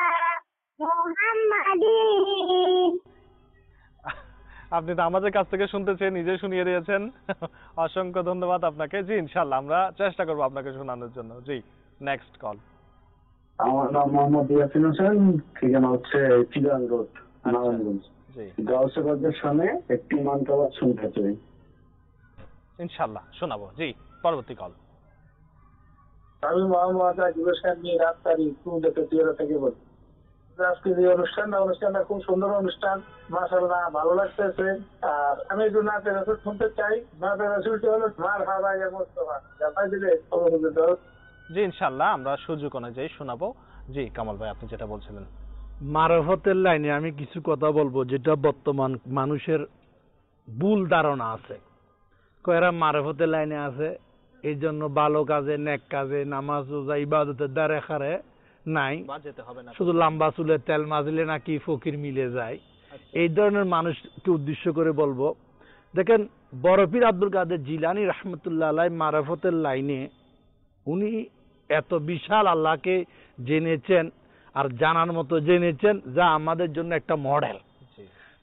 মুহাম্মাদিন। আপনি তো আমাদের কাছ থেকে শুনতে চেয়ে নিজে শুনিয়ে দিয়েছেন, অসংখ্য ধন্যবাদ আপনাকে। জি ইনশাআল্লাহ আমরা চেষ্টা করবো আপনাকে শোনানোর জন্য। জি, নেক্সট কল। আমার নাম মোহাম্মদ ইয়াসিন হোসেন, ঠিকানা হচ্ছে চিরাং রোড, নারায়ণগঞ্জ। গাউসে পাকের সামনে একটি মানকাবাদ শুনতে চাই। ইনশাআল্লাহ শোনাবো। জি, পরবর্তী কল। আমি মোহাম্মদ আজিব হোসেন মিরাজ তারিখ কুমিল্লা থেকে বলছি। আজকে যে অনুষ্ঠানটা খুব সুন্দর অনুষ্ঠান, মাশাআল্লাহ ভালো লাগতেছে। আর আমি একটু নাচের রাসূল শুনতে চাই। নাচের রাসূলটা হলো মারহাবা ইয়া মুস্তাফা, জানাই দিলে অনুমোদিত। জি ইনশাআল্লাহ আমরা সুযোগ অনুযায়ী শোনাবো। জি কামাল ভাই, আপনি যেটা বলছিলেন। মারফতের লাইনে আমি কিছু কথা বলবো যেটা বর্তমান মানুষের ভুল ধারণা আছে। কয়েরা মারফতের লাইনে আছে, এই জন্য ভালো কাজে, নেক কাজে, নামাজ রোজা ইবাদতের দ্বারা খারে নাই, শুধু লম্বা চুলের তেল মাজলে নাকি ফকির মিলে যায়। এই ধরনের মানুষকে উদ্দেশ্য করে বলবো, দেখেন বড় পীর আব্দুল কাদের জিলানী রাহমাতুল্লাহ আলাইহি মারফতের লাইনে উনি এত বিশাল আল্লাহকে জেনেছেন আর জানার মতো জেনেছেন, যা আমাদের জন্য একটা মডেল।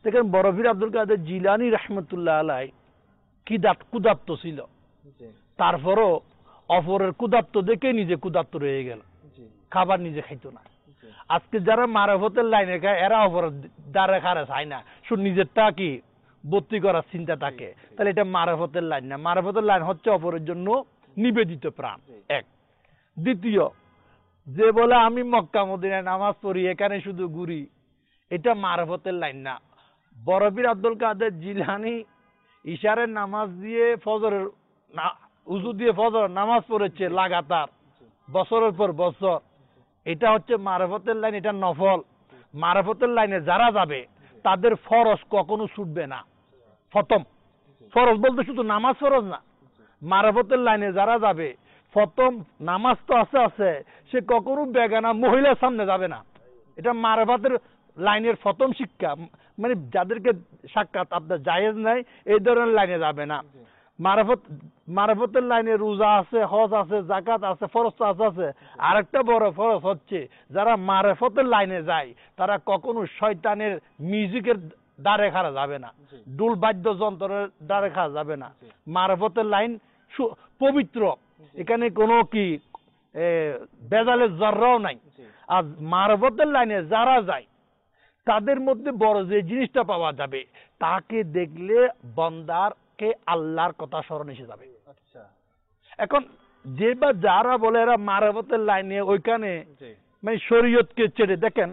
দেখেন বড় পীর আব্দুল কাদের জিলানী রহমতুল্লাহ আলাই ক্ষুধার্ত ছিল, জি তারপরও অপরের ক্ষুধার্ত দেখে নিজে ক্ষুধার্ত রয়ে গেল, জি খাবার নিজে খাইতো না। জি আজকে যারা মারফতের লাইনে খায় এরা অপরের দ্বারা খারে চায় না, শুধু নিজেরটা কি ভর্তি করার চিন্তা থাকে, তাহলে এটা মারফতের লাইন না। মারফতের লাইন হচ্ছে অপরের জন্য নিবেদিত প্রাণ, এক। দ্বিতীয়, যে বলে আমি মক্কা মদিনায় নামাজ পড়ি, এখানে শুধু ঘুরি, এটা মারফতের লাইন না। বড় পীর আব্দুল কাদের জিলানী ইশারের নামাজ দিয়ে ফজরের উজু দিয়ে ফজর নামাজ পড়েছে লাগাতার বছরের পর বছর, এটা হচ্ছে মারফতের লাইন, এটা নফল। মারফতের লাইনে যারা যাবে তাদের ফরজ কখনো ছুটবে না। প্রথম ফরজ বলতে শুধু নামাজ ফরজ না, মারফতের লাইনে যারা যাবে প্রথম নামাজ তো আছে, সে কখনো বেগানা মহিলার সামনে যাবে না। এটা মারফতের লাইনের প্রথম শিক্ষা, মানে যাদেরকে সাক্ষাৎ আপনার জায়েজ নাই এই ধরনের লাইনে যাবে না। মারফতের লাইনে রোজা আছে, হজ আছে, যাকাত আছে, ফরজ আছে। আরেকটা বড় ফরজ হচ্ছে যারা মারফতের লাইনে যায় তারা কখনো শয়তানের মিউজিকের দ্বারে খাড়া যাবে না, ডুল বাদ্য যন্ত্রের দ্বারে খাড়া যাবে না। মারফতের লাইন পবিত্র, এখানে কোনো কি বেজালের জর্রাও নাই। আর মারফতের লাইনে যারা যায় তাদের মধ্যে বড় যে জিনিসটা পাওয়া যাবে, তাকে দেখলে বান্দারকে আল্লাহর কথা স্মরণ এসে যাবে। আচ্ছা এখন যে বা যারা বলে এরা মারফতের লাইনে ওইখানে মানে শরীয়তকে ছেড়ে, দেখেন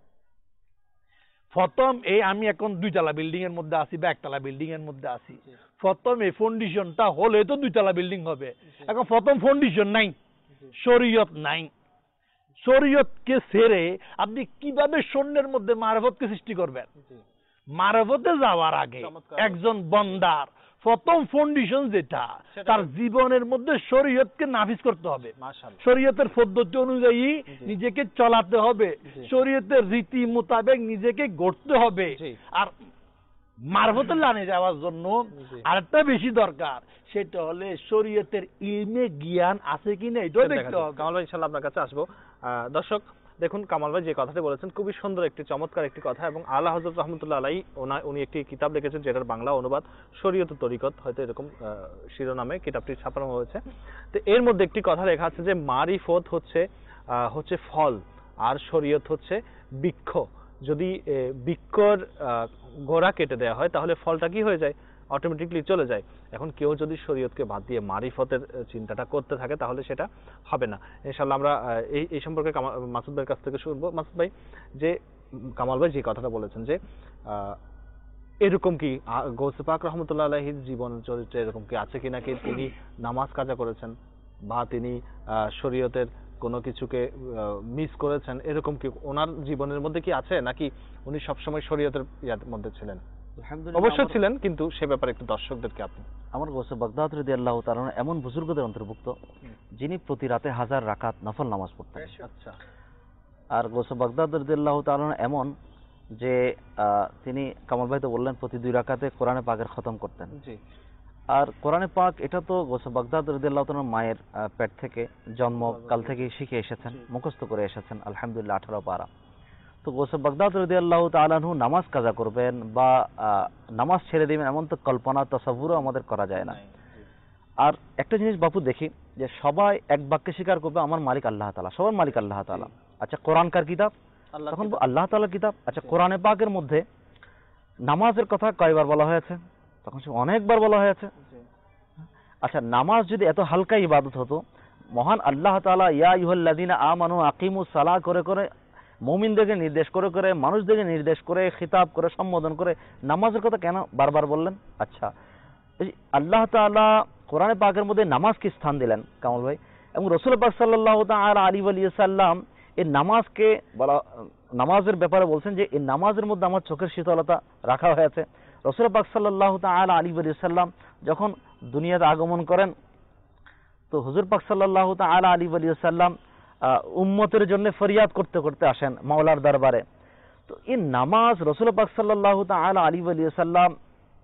প্রথম আমি এখন 2 তলা বিল্ডিং এর মধ্যে আছি বা 1 তলা বিল্ডিং এর মধ্যে আছি, প্রথম এই ফাউন্ডেশনটা হলে তো 2 তলা বিল্ডিং হবে। এখন প্রথম ফাউন্ডেশন নাই, শরীয়ত নাই। শরীয়তকে ছেড়ে আপনি কিভাবে শূন্যের মধ্যে মারফতকে সৃষ্টি করবেন? মারফতে যাওয়ার আগে একজন বান্দার প্রথম ফাউন্ডেশন যেটা, তার জীবনের মধ্যে শরীয়তকে নাফিজ করতে হবে, শরীয়তের পদ্ধতি অনুযায়ী নিজেকে চলাতে হবে, শরীয়তের রীতি মোতাবেক নিজেকে গড়তে হবে। আর মারফতের লাইনে যাওয়ার জন্য আরেকটা বেশি দরকার, সেটা হলে শরীয়তের ইলমে জ্ঞান আছে কিনা এটাও দেখতে হবে। কামাল ভাই ইনশাআল্লাহ আপনার কাছে আসবো। দর্শক দেখুন, কামাল ভাই যে কথাটা বলেছেন খুবই সুন্দর একটি চমৎকার একটি কথা, এবং আলা হযরত রাহমাতুল্লাহ আলাইহি উনি একটি কিতাব লিখেছেন যেটার বাংলা অনুবাদ শরীয়ত ও তরিকত, হয়তো এরকম শিরোনামে কিতাবটি ছাপানো হয়েছে। তো এর মধ্যে একটি কথা লেখা আছে যে মারিফত হচ্ছে ফল আর শরীয়ত হচ্ছে বৃক্ষ। যদি বৃক্ষর গোড়া কেটে দেওয়া হয় তাহলে ফলটা কি হয়ে যায়? অটোমেটিকলি চলে যায়। এখন কেউ যদি শরীয়তকে বাদ দিয়ে মারিফতের চিন্তাটা করতে থাকে তাহলে সেটা হবে না। ইনশাআল্লাহ আমরা এই সম্পর্কে মাসুদ ভাইয়ের কাছ থেকে শুনবো। মাসুদ ভাই, যে কামাল ভাই যে কথাটা বলেছেন যে এরকম কি গৌসে পাক রহমতুল্লাহ আলাইহির জীবন চরিত্রে এরকম কি আছে কিনা, কি তিনি নামাজ কাজা করেছেন বা তিনি শরীয়তের কোনো কিছুকে মিস করেছেন, এরকম কি ওনার জীবনের মধ্যে কি আছে, নাকি উনি সবসময় শরীয়তের মধ্যে ছিলেন? অবশ্যই ছিলেন, কিন্তু সে ব্যাপারে একটু দর্শকদেরকে আপনি। আমার গৌসে বাগদাদ রাদিয়াল্লাহু তাআলা এমন বুজুর্গদের অন্তর্ভুক্ত যিনি প্রতি রাতে 1000 রাকাত নফল নামাজ পড়তেন। আচ্ছা। আর গৌসে বাগদাদ রাদিয়াল্লাহু তাআলা এমন যে তিনি, কামাল ভাই তো বললেন, প্রতি 2 রাকাতে কোরআনে পাকের খতম করতেন। জি। আর কোরআনে পাক এটা তো গৌসে বাগদাদ রাদিয়াল্লাহু তাআলার মায়ের পেট থেকে জন্মকাল থেকে শিখে এসেছেন, মুখস্থ করে এসেছেন আলহামদুলিল্লাহ 18 পারা। তো গৌসে বাগদাদ রাদিয়াল্লাহু তাআলা আনহু নামাজ কাজা করবেন বা নামাজ ছেড়ে দিবেন এমন তো কল্পনা তাসাব্বুরও আমাদের করা যায় না। আর একটা জিনিস বাপু দেখি যে সবাই এক বাক্যে স্বীকার করবে আমার মালিক আল্লাহ তাআলা, সবার মালিক আল্লাহ তাআলা। আচ্ছা, কোরআন কার কিতাব? তখন আল্লাহ তাআলার কিতাব। আচ্ছা, কোরআনে পাকের মধ্যে নামাজের কথা কয়বার বলা হয়েছে? তখন সে অনেকবার বলা হয়েছে। আচ্ছা, নামাজ যদি এত হালকা ইবাদত হতো, মহান আল্লাহ তাআলা ইয়া আইয়ুহাল্লাযীনা আমানু আকিমুস সালাহ করে করে মুমিনদেরকে নির্দেশ করে করে মানুষদেরকে নির্দেশ করে খিতাব করে সম্বোধন করে নামাজের কথা কেন বারবার বললেন? আচ্ছা, আল্লাহ তাআলা কোরআনে পাকের মধ্যে নামাজকে স্থান দিলেন কামাল ভাই, এবং রাসূল পাক সাল্লাল্লাহু তাআলা আলাইহি ওয়া সাল্লাম এই নামাজকে বলা, নামাজের ব্যাপারে বলছেন যে এই নামাজের মধ্যে আমার চোখের শীতলতা রাখা হয়েছে। রাসূল পাক সাল্লাল্লাহু তাআলা আলাইহি ওয়া সাল্লাম যখন দুনিয়াতে আগমন করেন, তো হুজুর পাক সাল্লাল্লাহু তাআলা আলাইহি ওয়া সাল্লাম উম্মতের জন্য ফরিয়াদ করতে করতে আসেন মাওলার দরবারে। তো এই নামাজ রাসূল পাক সাল্লাল্লাহু তাআলা আলাইহি ওয়া সাল্লাম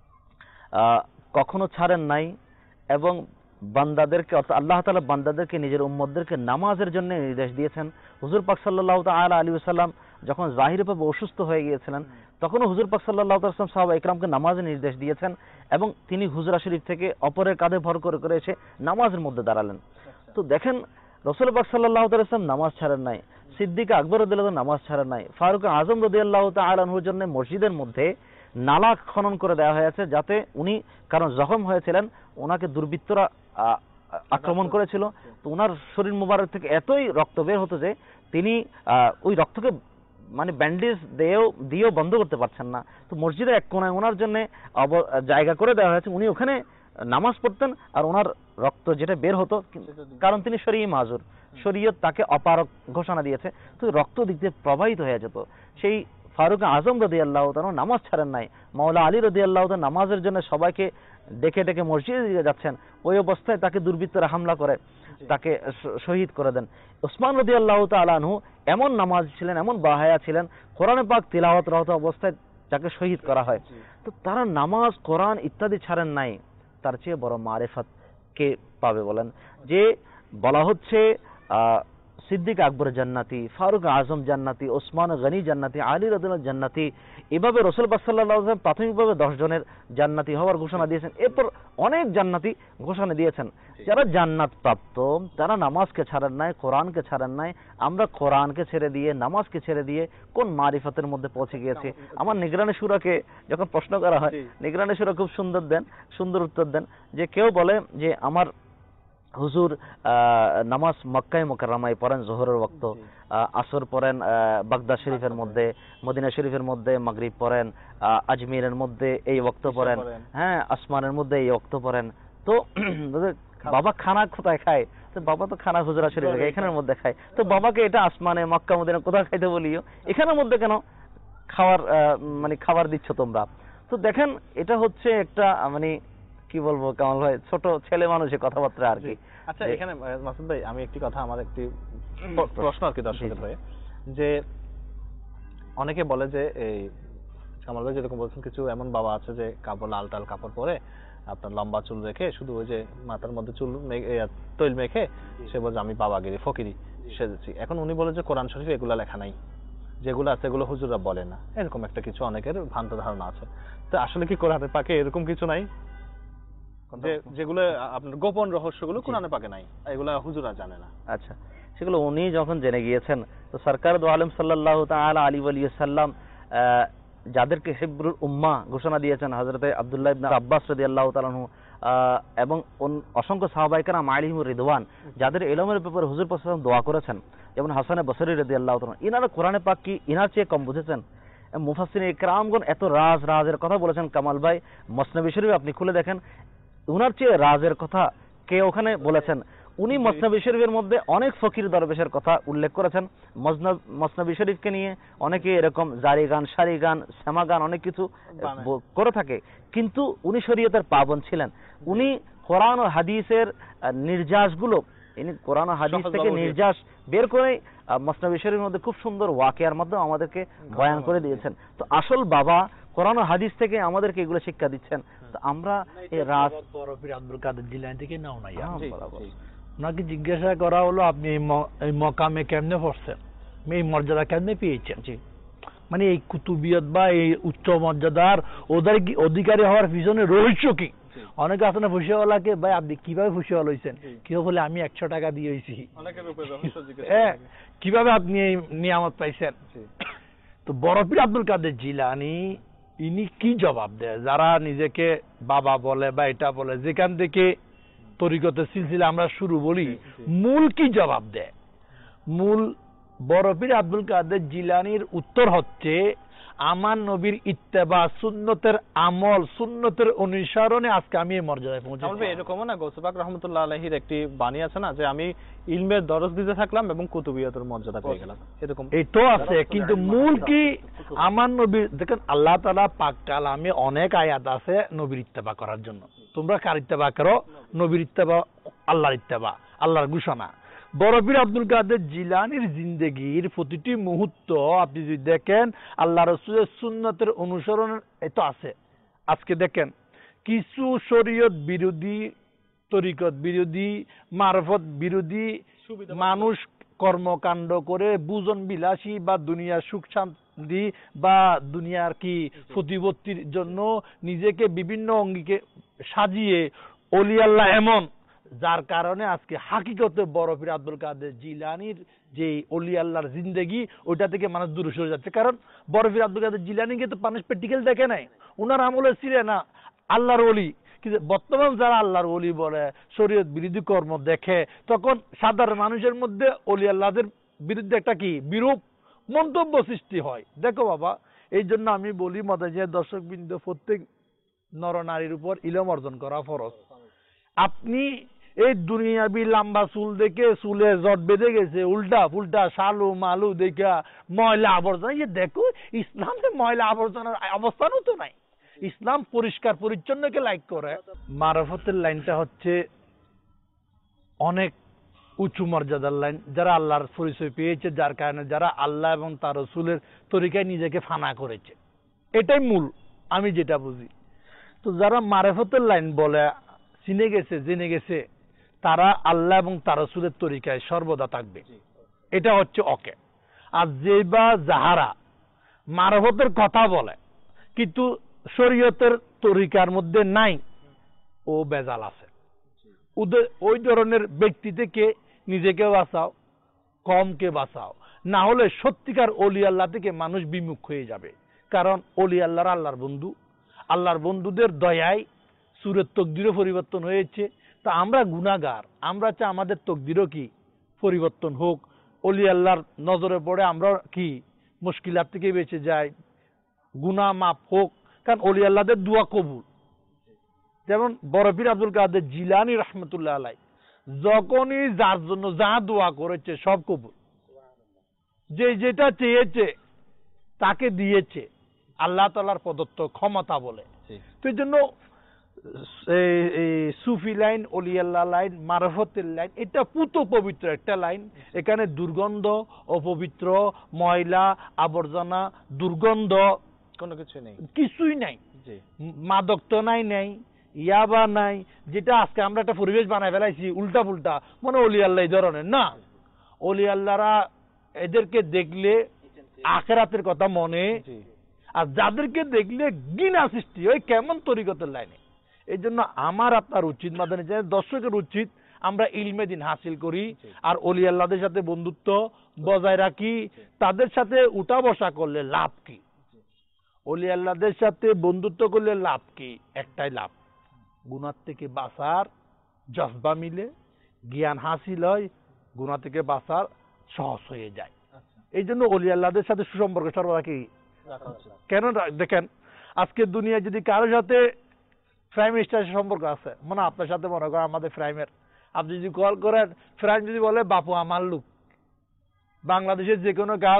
কখনো ছাড়েন নাই, এবং বান্দাদেরকে অর্থাৎ আল্লাহ তাআলা বান্দাদেরকে নিজের উম্মতদেরকে নামাজের জন্য নির্দেশ দিয়েছেন। হুজুর পাক সাল্লাল্লাহু তাআলা আলাইহি ওয়া সাল্লাম যখন জাহিরভাবে অসুস্থ হয়ে গিয়েছিলেন, তখনও হুজুর পাক সাল্লাল্লাহু আলাইহি ওয়াসাল্লাম সাহাবা ইকরামকে নামাজের নির্দেশ দিয়েছেন এবং তিনি হুজরা শরীফ থেকে অপরের কাঁধে ভর করে করে এসে নামাজের মধ্যে দাঁড়ালেন। তো দেখেন রাসূল পাক সাল্লাল্লাহু আলাইহি ওয়াসাল্লাম নামাজ ছাড়েন নাই, সিদ্দিক আকবর রাদিয়াল্লাহু আনহু নামাজ ছাড়েন নাই, ফারুক আজম রাদিয়াল্লাহু তাআলা আনহুর জন্য মসজিদের মধ্যে নালা খনন করে দেওয়া হয়েছে, যাতে উনি কারণ জখম হয়েছিলেন, ওনাকে দুর্বৃত্তরা আক্রমণ করেছিল, তো ওনার শরীর মুবারক থেকে এতই রক্ত বের হতো যে তিনি ওই রক্তকে মানে ব্যান্ডেজ দিয়েও বন্ধ করতে পারছেন না। তো মসজিদের এক কোণায় ওনার জন্য জায়গা করে দেওয়া হয়েছে, উনি ওখানে নামাজ পড়তেন আর ওনার রক্ত যেটা বের হতো, কারণ তিনি শরীয়ী মাজুর, শরীয়ত তাকে অপারক ঘোষণা দিয়েছে, তো রক্ত দিক দিয়ে প্রবাহিত হয়ে যেত। সেই ফারুক আজম রাদিয়াল্লাহু তাআলা নামাজ ছাড়েন নাই, মাওলা আলী রাদিয়াল্লাহু তাআলা নামাজের জন্য সবাইকে ডেকে ডেকে মসজিদে দিয়ে যাচ্ছেন, ওই অবস্থায় তাকে দুর্বৃত্তরা হামলা করে তাকে শহীদ করে দেন। উসমান রাদিয়াল্লাহু তাআলা আনহু এমন নামাজ ছিলেন, এমন বাহায়া ছিলেন, কোরআনে পাক তিলাওয়াতরত অবস্থায় যাকে শহীদ করা হয়। তো তারা নামাজ, কোরআন ইত্যাদি ছাড়েন নাই, তার চেয়ে বড় মারিফত কে পাবে বলেন? যে বলা হচ্ছে সিদ্দিক আকবর জান্নাতি, ফারুক আজম জান্নাতি, ওসমান গনি জান্নাতি, আলী রাদিয়াল্লাহু জান্নাতি, এভাবে রাসূল পাক সাল্লাল্লাহু আলাইহি ওয়াসাল্লাম প্রাথমিকভাবে 10 জনের জান্নাতি হওয়ার ঘোষণা দিয়েছেন, এরপর অনেক জান্নাতি ঘোষণা দিয়েছেন। যারা জান্নাত প্রাপ্ত তারা নামাজকে ছাড়েন নাই, কোরআনকে ছাড়েন নাই। আমরা কোরআনকে ছেড়ে দিয়ে নামাজকে ছেড়ে দিয়ে কোন মারিফতের মধ্যে পৌঁছে গিয়েছি? আমার নিগরানি সূরাকে যখন প্রশ্ন করা হয়, নিগরানি সূরা খুব সুন্দর উত্তর দেন যে কেউ বলে যে আমার হুজুর নামাজ মক্কায় মুকাররমায় পড়েন জোহরের ওয়াক্ত, আসর পড়েন বাগদাদ শরীফের মধ্যে, মদিনা শরীফের মধ্যে মাগরিব পড়েন, আজমিরের মধ্যে এই ওয়াক্ত পড়েন, হ্যাঁ আসমানের মধ্যে এই ওয়াক্ত পড়েন। তো বাবা খানা কোথায় খায়? তো বাবা তো খানা হুজরা শরীফে খায়, এখানের মধ্যে খায়। তো বাবাকে এটা আসমানে মক্কা মদিনা কোথায় খাইতে বলিও, এখানের মধ্যে কেন খাওয়ার মানে খাবার দিচ্ছ তোমরা? তো দেখেন এটা হচ্ছে একটা মানে কি বলবো কামাল ভাই, ছোট ছেলে মানুষের কথাবার্তা আর কি। আচ্ছা এখানে মাসুদ ভাই আমি একটি কথা, আমার একটি প্রশ্ন আর কি দর্শকের ভাই, যে অনেকে বলে যে এই কামাল ভাই যেরকম বলছেন, কিছু এমন বাবা আছে যে কাপড় লাল টাল কাপড় পরে আপনার লম্বা চুল রেখে শুধু ওই যে মাথার মধ্যে চুল তৈল মেখে সে বলে আমি বাবাগিরি ফকিরি সেজেছি। এখন উনি বলে যে কোরআন শরীফে এগুলা লেখা নাই, যেগুলো আছে এগুলো হুজুররা বলে না, এরকম একটা কিছু অনেকের ভ্রান্ত ধারণা আছে। তো আসলে কি কোরআনে পাকে এরকম কিছু নাই? যেগুলো আপনার গোপন রহস্যগুলো কোরআনে পাকে নাই, এগুলা হুজুররা জানে না। আচ্ছা, সেগুলো উনি যখন জেনে গিয়েছেন, তো সরকার দু আলম সাল্লাল্লাহু তাআলা আলাইহি ওয়া সাল্লাম যাদেরকে হিব্রুল উম্মাহ ঘোষণা দিয়েছেন, হযরত আব্দুল্লাহ ইবনে আব্বাস রাদিয়াল্লাহু তাআলা আনহু এবং অসংখ্য সাহাবায়ে কেরাম আলাইহিমুর রিদওয়ান, যাদের ইলমের ব্যাপারে হুজুর পাক সাল্লাল্লাহু আলাইহি ওয়াসাল্লাম দোয়া করেছেন, যেমন হাসান বসরি রাদিয়াল্লাহু তাআলা, ইনারা কোরআনে পাক কি ইনার চেয়ে কম বুঝেছেন? মুফাসসিরিন ইকরামগণ এত রাজের কথা বলেছেন। কামাল ভাই মসনবী শরীফ আপনি খুলে দেখেন, উনার চেয়ে রাজের কথা কে ওখানে বলেছেন? উনি মসনবী শরীফের মধ্যে অনেক ফকির দরবেশের কথা উল্লেখ করেছেন। মসনবী শরীফকে নিয়ে অনেকে এরকম জারি গান, সারি গান, শ্যামা গান অনেক কিছু করে থাকে, কিন্তু উনি শরীয়তের পাবন ছিলেন। উনি কোরআন ও হাদিসের নির্যাসগুলো, ইনি কোরআন ও হাদিস থেকে নির্যাস বের করে মসনবী শরীফের মধ্যে খুব সুন্দর ওয়াকিয়ার মাধ্যমে আমাদেরকে বয়ান করে দিয়েছেন। তো আসল বাবা কোরআন ও হাদিস থেকে আমাদেরকে এগুলো শিক্ষা দিচ্ছেন। তো আমরা এই রাজ আব্দুল কাদের জিলানী থেকে নাও না, ওনাকে জিজ্ঞাসা করা হলো আপনি এই মকামে কেমনে পড়ছেন, এই মর্যাদা কেমনে পেয়েছেন? মানে এই কুতুবিয়ত বা এই উচ্চ মর্যাদার ওদের অধিকারী হওয়ার পিছনে রহস্য কি? অনেকে আছে না ফুসিওয়ালাকে, ভাই আপনি কিভাবে ফুসিওয়ালা হয়েছেন? কেউ বলে আমি 100 টাকা দিয়ে হয়েছি। কিভাবে আপনি এই নিয়ামত পাইছেন? তো বরফির আব্দুল কাদের জিলানী ইনি কি জবাব দেয়? যারা নিজেকে বাবা বলে বা এটা বলে, যেখান থেকে তরিকতের সিলসিলা আমরা শুরু বলি, মূল কি জবাব দেয়? মূল বরফির আব্দুল কাদের জিলানীর উত্তর হচ্ছে আমার নবীর ইত্তেবা, সুন্নতের আমল, সুন্নতের অনুসরণে আজকে আমি এই মর্যাদায় পৌঁছেছি। এরকম না গৌস পাক রহমতুল্লাহ আলাইহির একটি বাণী আছে না, যে আমি ইলমের দরস দিতে থাকলাম এবং কুতুবিয়তের মর্যাদা পেয়ে গেলাম, এরকম এটাও আছে। কিন্তু মূল কি আমার নবীর, দেখেন আল্লাহ তাআলা পাক কালামে অনেক আয়াত আছে নবীর ইত্তেবা করার জন্য। তোমরা কার ইত্তেবা করো? নবীর ইত্তেবা, আল্লাহর ইত্তেবা, আল্লাহর ঘোষণা। বরফির আব্দুল কাদের জিলানীর জিন্দেগির প্রতিটি মুহূর্ত আপনি যদি দেখেন আল্লাহ রাসূলের সুন্নতের অনুসরণ এত আছে। আজকে দেখেন কিছু শরীয়ত বিরোধী, তরিকত বিরোধী, মারফত বিরোধী মানুষ কর্মকাণ্ড করে বুজন বিলাসী বা দুনিয়ার সুখ দি বা দুনিয়ার কি প্রতিপত্তির জন্য নিজেকে বিভিন্ন অঙ্গিকে সাজিয়ে অলি আল্লাহ এমন, যার কারণে আজকে হাকিকতে বড় পীর আব্দুল কাদের জিলানীর যে অলি আল্লাহর জিন্দেগি ওইটা থেকে মানুষ দূরে সরে যাচ্ছে। কারণ বড় পীর আব্দুল কাদের জিলানীকে তো মানুষ প্র্যাকটিক্যাল দেখে নাই, ওনার আমলে ছিলেন না আল্লাহর ওলি। কিন্তু বর্তমান যারা আল্লাহর ওলি বলে, শরীয়ত বিরোধী কর্ম দেখে, তখন সাধারণ মানুষের মধ্যে অলি আল্লাহদের বিরুদ্ধে একটা কি বিরূপ মন্তব্য সৃষ্টি হয়। দেখো বাবা, এই জন্য আমি বলি মাদ্রাসার দর্শকবৃন্দ, প্রত্যেক নরনারীর উপর ইলম অর্জন করা ফরজ। আপনি এই দুনিয়াবি লম্বা চুল দেখে চুলে জট বেঁধে গেছে, উল্টা ফুলটা শালু মালু দেখা ময়লা আবর্জনা, ইয়ে দেখো ইসলামে ময়লা আবর্জনার অবস্থানও তো নাই। ইসলাম পরিষ্কার পরিচ্ছন্নকে লাইক করে। মারফতের লাইনটা হচ্ছে অনেক উঁচু মর্যাদার লাইন, যারা আল্লাহর পরিচয় পেয়েছে, যার কারণে যারা আল্লাহ এবং তার রসুলের তরিকায় নিজেকে ফানা করেছে, এটাই মূল আমি যেটা বুঝি। তো যারা মারফতের লাইন বলে চিনে গেছে জেনে গেছে, তারা আল্লাহ এবং তার রসুলের তরিকায় সর্বদা থাকবে, এটা হচ্ছে ওকে। আর যে বা যাহারা মারফতের কথা বলে কিন্তু শরীয়তের তরিকার মধ্যে নাই, ও বেজাল আছে। ওই ধরনের ব্যক্তি থেকে নিজেকে বাঁচাও, কমকে বাঁচাও, না হলে সত্যিকার অলি আল্লাহ থেকে মানুষ বিমুখ হয়ে যাবে। কারণ অলি আল্লাহর আল্লাহর বন্ধু, আল্লাহর বন্ধুদের দয়ায় সুরের তকদিরও পরিবর্তন হয়েছে। তা আমরা গুনাহগার, আমরা চাই আমাদের তকদিরও কি পরিবর্তন হোক, অলি আল্লাহর নজরে পড়ে আমরা কি মুশকিলাত থেকে বেঁচে যাই, গুনাহ মাফ হোক। কারণ অলি আল্লাহদের দোয়া কবুল। যেমন বড় পীর আব্দুল কাদের জিলানী রহমতুল্লাহ আলাই যখনই যার জন্য যা দোয়া করেছে সব কবুল, যে যেটা চেয়েছে তাকে দিয়েছে আল্লাহ তাআলার প্রদত্ত ক্ষমতা বলে। তো এই জন্য সুফি লাইন, অলি আল্লাহ লাইন, মারফতের লাইন, এটা পুত পবিত্র একটা লাইন। এখানে দুর্গন্ধ, অপবিত্র, ময়লা আবর্জনা, দুর্গন্ধ কোনো কিছু নেই, কিছুই নাই। মাদক তো নাই, ইয়াবা নাই, যেটা আজকে আমরা একটা পরিবেশ বানায় ফেলাইছি উল্টা পুল্টা, মনে অলি আল্লাহ এই ধরনের না। অলি আল্লাহরা এদেরকে দেখলে আখিরাতের কথা মনে, আর যাদেরকে দেখলে ঘৃণা সৃষ্টি হয় কেমন তরিকতের লাইনে। এই জন্য আমার আপনার উচিত, মাদানী দর্শকের উচিত, আমরা ইলমে দিন হাসিল করি, আর অলি আল্লাহদের সাথে বন্ধুত্ব বজায় রাখি। তাদের সাথে উঠা বসা করলে লাভ কি? অলি আল্লাহদের সাথে বন্ধুত্ব করলে লাভ কি? একটাই লাভ, গুনাহ থেকে বাঁচার জজবা মিলে, জ্ঞান হাসিল হয়, গুনাহ থেকে বাঁচার সহজ হয়ে যায়। এই জন্য অলি আল্লাহদের সাথে সুসম্পর্ক সর্বদা কি কেন দেখেন, আজকে দুনিয়া যদি কারোর সাথে প্রাইম মিনিস্টারের সম্পর্ক আছে, মানে আপনার সাথে মনে করেন আমাদের প্রাইমের, আপনি যদি কল করেন, প্রাইম যদি বলে বাপু আমার লোক, বাংলাদেশের যে কোনো কাজ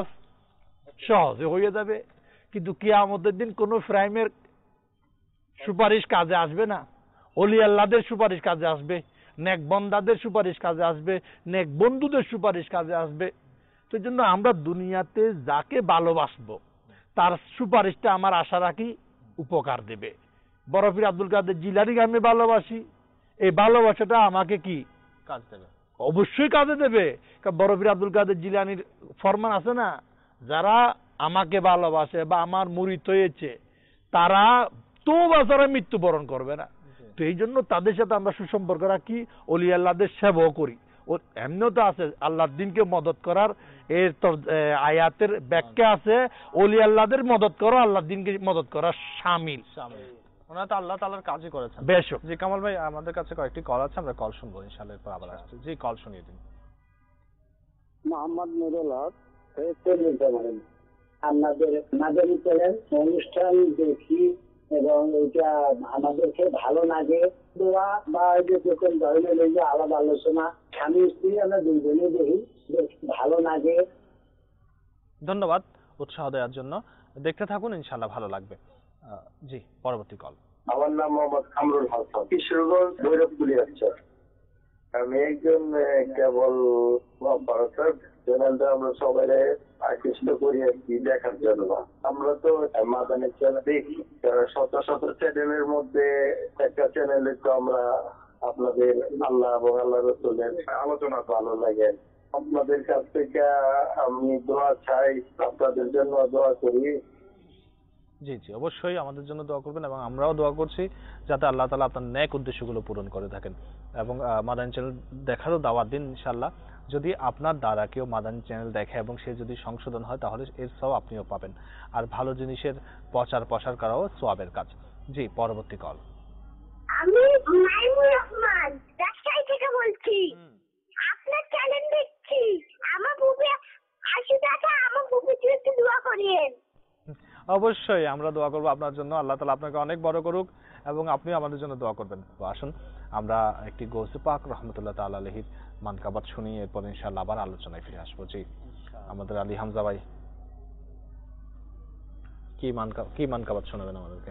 সহজে হয়ে যাবে। কিন্তু কিয়ামতের দিন কোন প্রাইমের সুপারিশ কাজে আসবে না, অলি আল্লাহদের সুপারিশ কাজে আসবে, নেক বন্দাদের সুপারিশ কাজে আসবে, নেক বন্ধুদের সুপারিশ কাজে আসবে। তো এই জন্য আমরা দুনিয়াতে যাকে ভালোবাসবো তার সুপারিশটা আমার আশা রাখি উপকার দেবে। বড় পীর আব্দুল কাদের জিলানীকে আমি ভালোবাসি, এই ভালোবাসাটা আমাকে কি কাজ দেবে, অবশ্যই কাজে দেবে। বড় পীর আব্দুল কাদের জিলানীর ফরমান আছে না, যারা আমাকে ভালোবাসে বা আমার মুরিদ হয়েছে তারা তো বাজারে মৃত্যুবরণ করবে না। তো এই জন্য তাদের সাথে আমরা সুসম্পর্ক রাখি, অলি আল্লাহদের সেবাও করি। ও এমনিও তো আছে আল্লাহর দিনকে মদত করার, এর তো আয়াতের ব্যাখ্যা আছে, অলি আল্লাহদের মদত করো আল্লাহর দিনকে মদত করা শামিল। ওনারা তো আল্লাহ তাআলার কাজই করেছেন। বেশ, জি কামাল ভাই, আমাদের কাছে কয়েকটি কল আছে, আমরা কল শুনবো ইনশাআল্লাহ, এরপর আবার আসছি। জি, কল শুনিয়ে দিন। মোহাম্মদ নুরুল হক, আপনাদের মাদানী চ্যানেল অনুষ্ঠান দেখি এবং এটা আমাদেরকে ভালো লাগে। দোয়া বা যখন ধরনের এই যে আলাদা আলোচনা, স্বামী স্ত্রী আমরা দুইজনে দেখি, বেশ ভালো লাগে। ধন্যবাদ উৎসাহ দেওয়ার জন্য, দেখতে থাকুন ইনশাআল্লাহ ভালো লাগবে। জি, পরবর্তী কল। আমার নাম মোহাম্মদ কামরুল হাসান, কিশোরগঞ্জ ভৈরবপুরি অঞ্চল। আমি একজন কেবল ভারতের চ্যানেলটা আমরা সবাই আকৃষ্ট করি আর কি দেখার জন্য। আমরা তো মাদানী চ্যানেল দেখি, শত শত চ্যানেলের মধ্যে একটা চ্যানেলে তো আমরা আপনাদের আল্লাহ এবং আল্লাহ রসুলের আলোচনা ভালো লাগে। আপনাদের কাছ থেকে আমি দোয়া চাই, আপনাদের জন্য দোয়া করি। জি জি, অবশ্যই আমাদের জন্য দোয়া করবেন এবং আমরাও দোয়া করছি যাতে আল্লাহ তাআলা আপনার ন্যাক উদ্দেশ্যগুলো পূরণ করে থাকেন। এবং মাদানী চ্যানেল দেখারও দাওয়াত দিন ইনশাআল্লাহ। যদি আপনার দ্বারা কেউ মাদানী চ্যানেল দেখে এবং সে যদি সংশোধন হয় তাহলে এর সওয়াব আপনিও পাবেন। আর ভালো জিনিসের প্রচার করাও সওয়াবের কাজ। জি, পরবর্তী কল। আমি মাইমুর রহমান রাজশাহী থেকে বলছি। আপনার চ্যানেল দেখছি। আমার বুবে আশি টাকা আমার বুবের জন্য একটু দোয়া করিয়েন। অবশ্যই আমরা দোয়া করব আপনার জন্য, আল্লাহ তাআলা আপনাকে অনেক বড় করুক এবং আপনি আমাদের জন্য দোয়া করবেন। তো আসুন আমরা একটি গৌসে পাক রহমতুল্লাহ তাআলা আলাইহির মানকাবাত শুনি, এরপর ইনশাআল্লাহ আবার আলোচনায় ফিরে আসবো। জি, আমাদের আলী হামজা ভাই কি মানকাবাত শোনাবেন আমাদেরকে?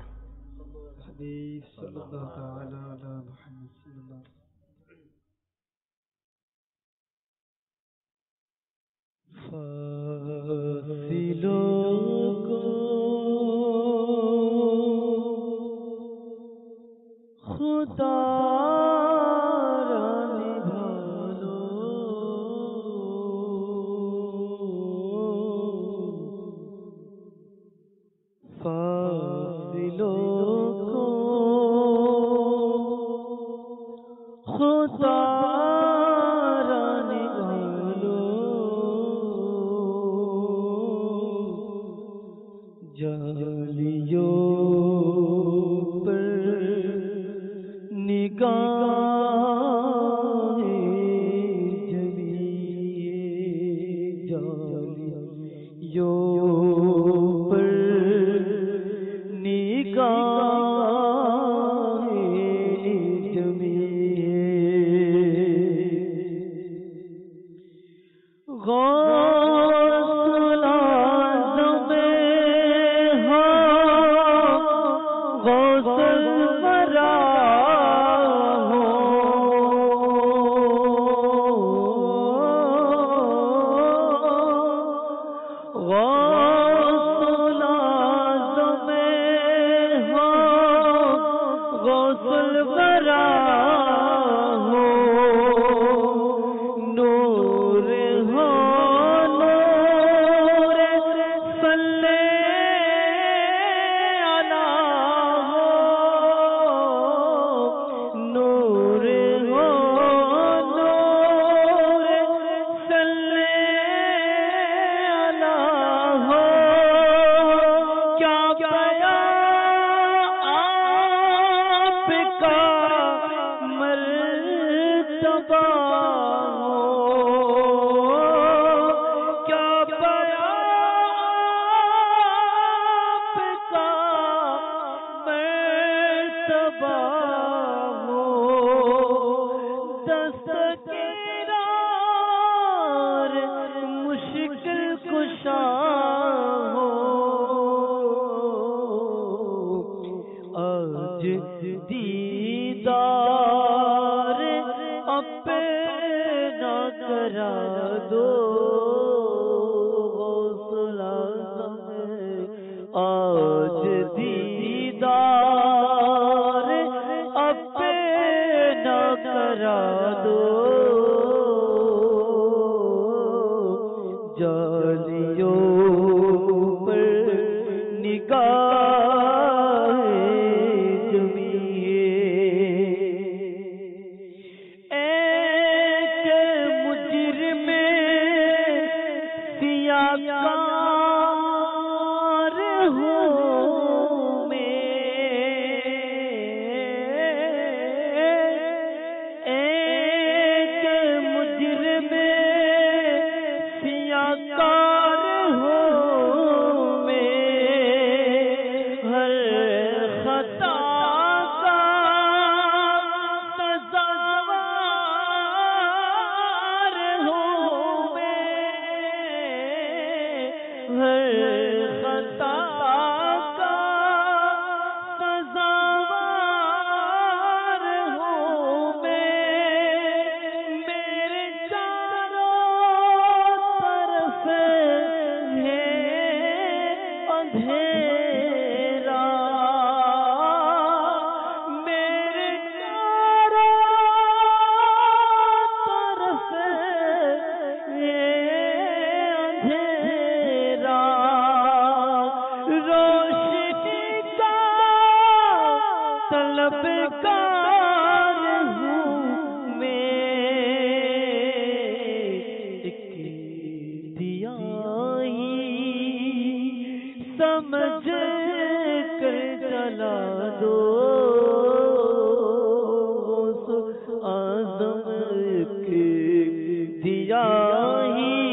الہی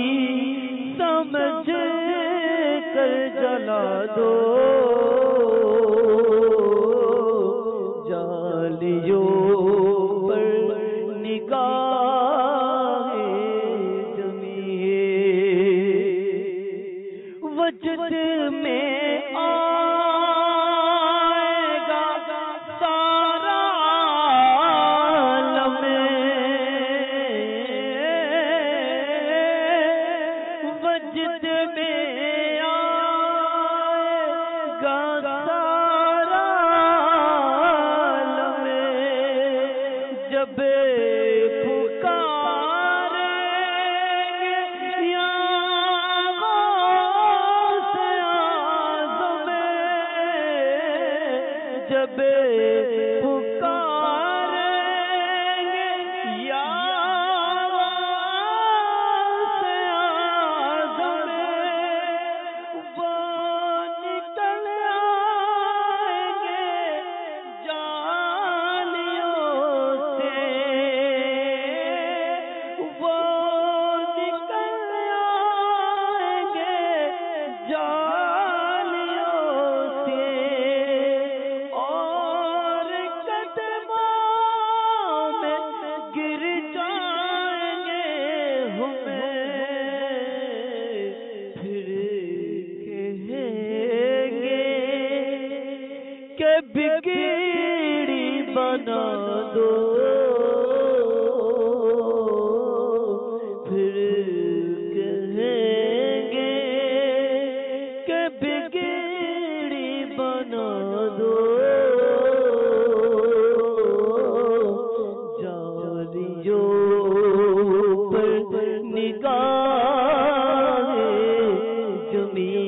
سمجھ کر جلا دو جالیوں پر نگاہ جمی وجد میں آئے گا سارا عالم وجد میں آئے گا سارا عالم جب جب پکاریں گے یا غوث اعظم وہ نکل آئیں گے جالیوں سے وہ نکل آئیں گے جالیوں سے گر جائیں گے ہمیں پھر کہیں گے کہ بگڑی بنا دو پھر کہیں گے کہ بگڑی بنا دو پر نگاہ جمی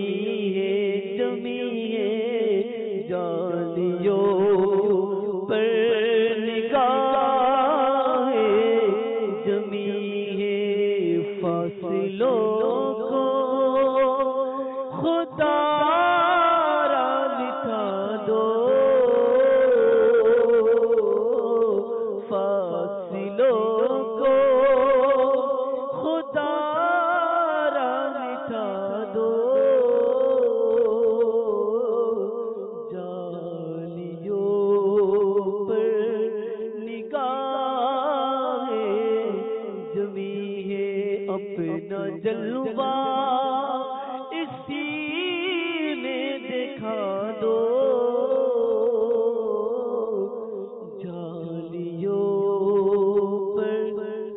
ہے جالیوں پر نگاہ جمی ہے فاصلوں کو خدا را مٹا دو فاصلوں کو خدا را مٹا دو جالیوں پر نگاہ جمی ہے اپنا جلوہ اسی میں دکھا دو جالیوں پر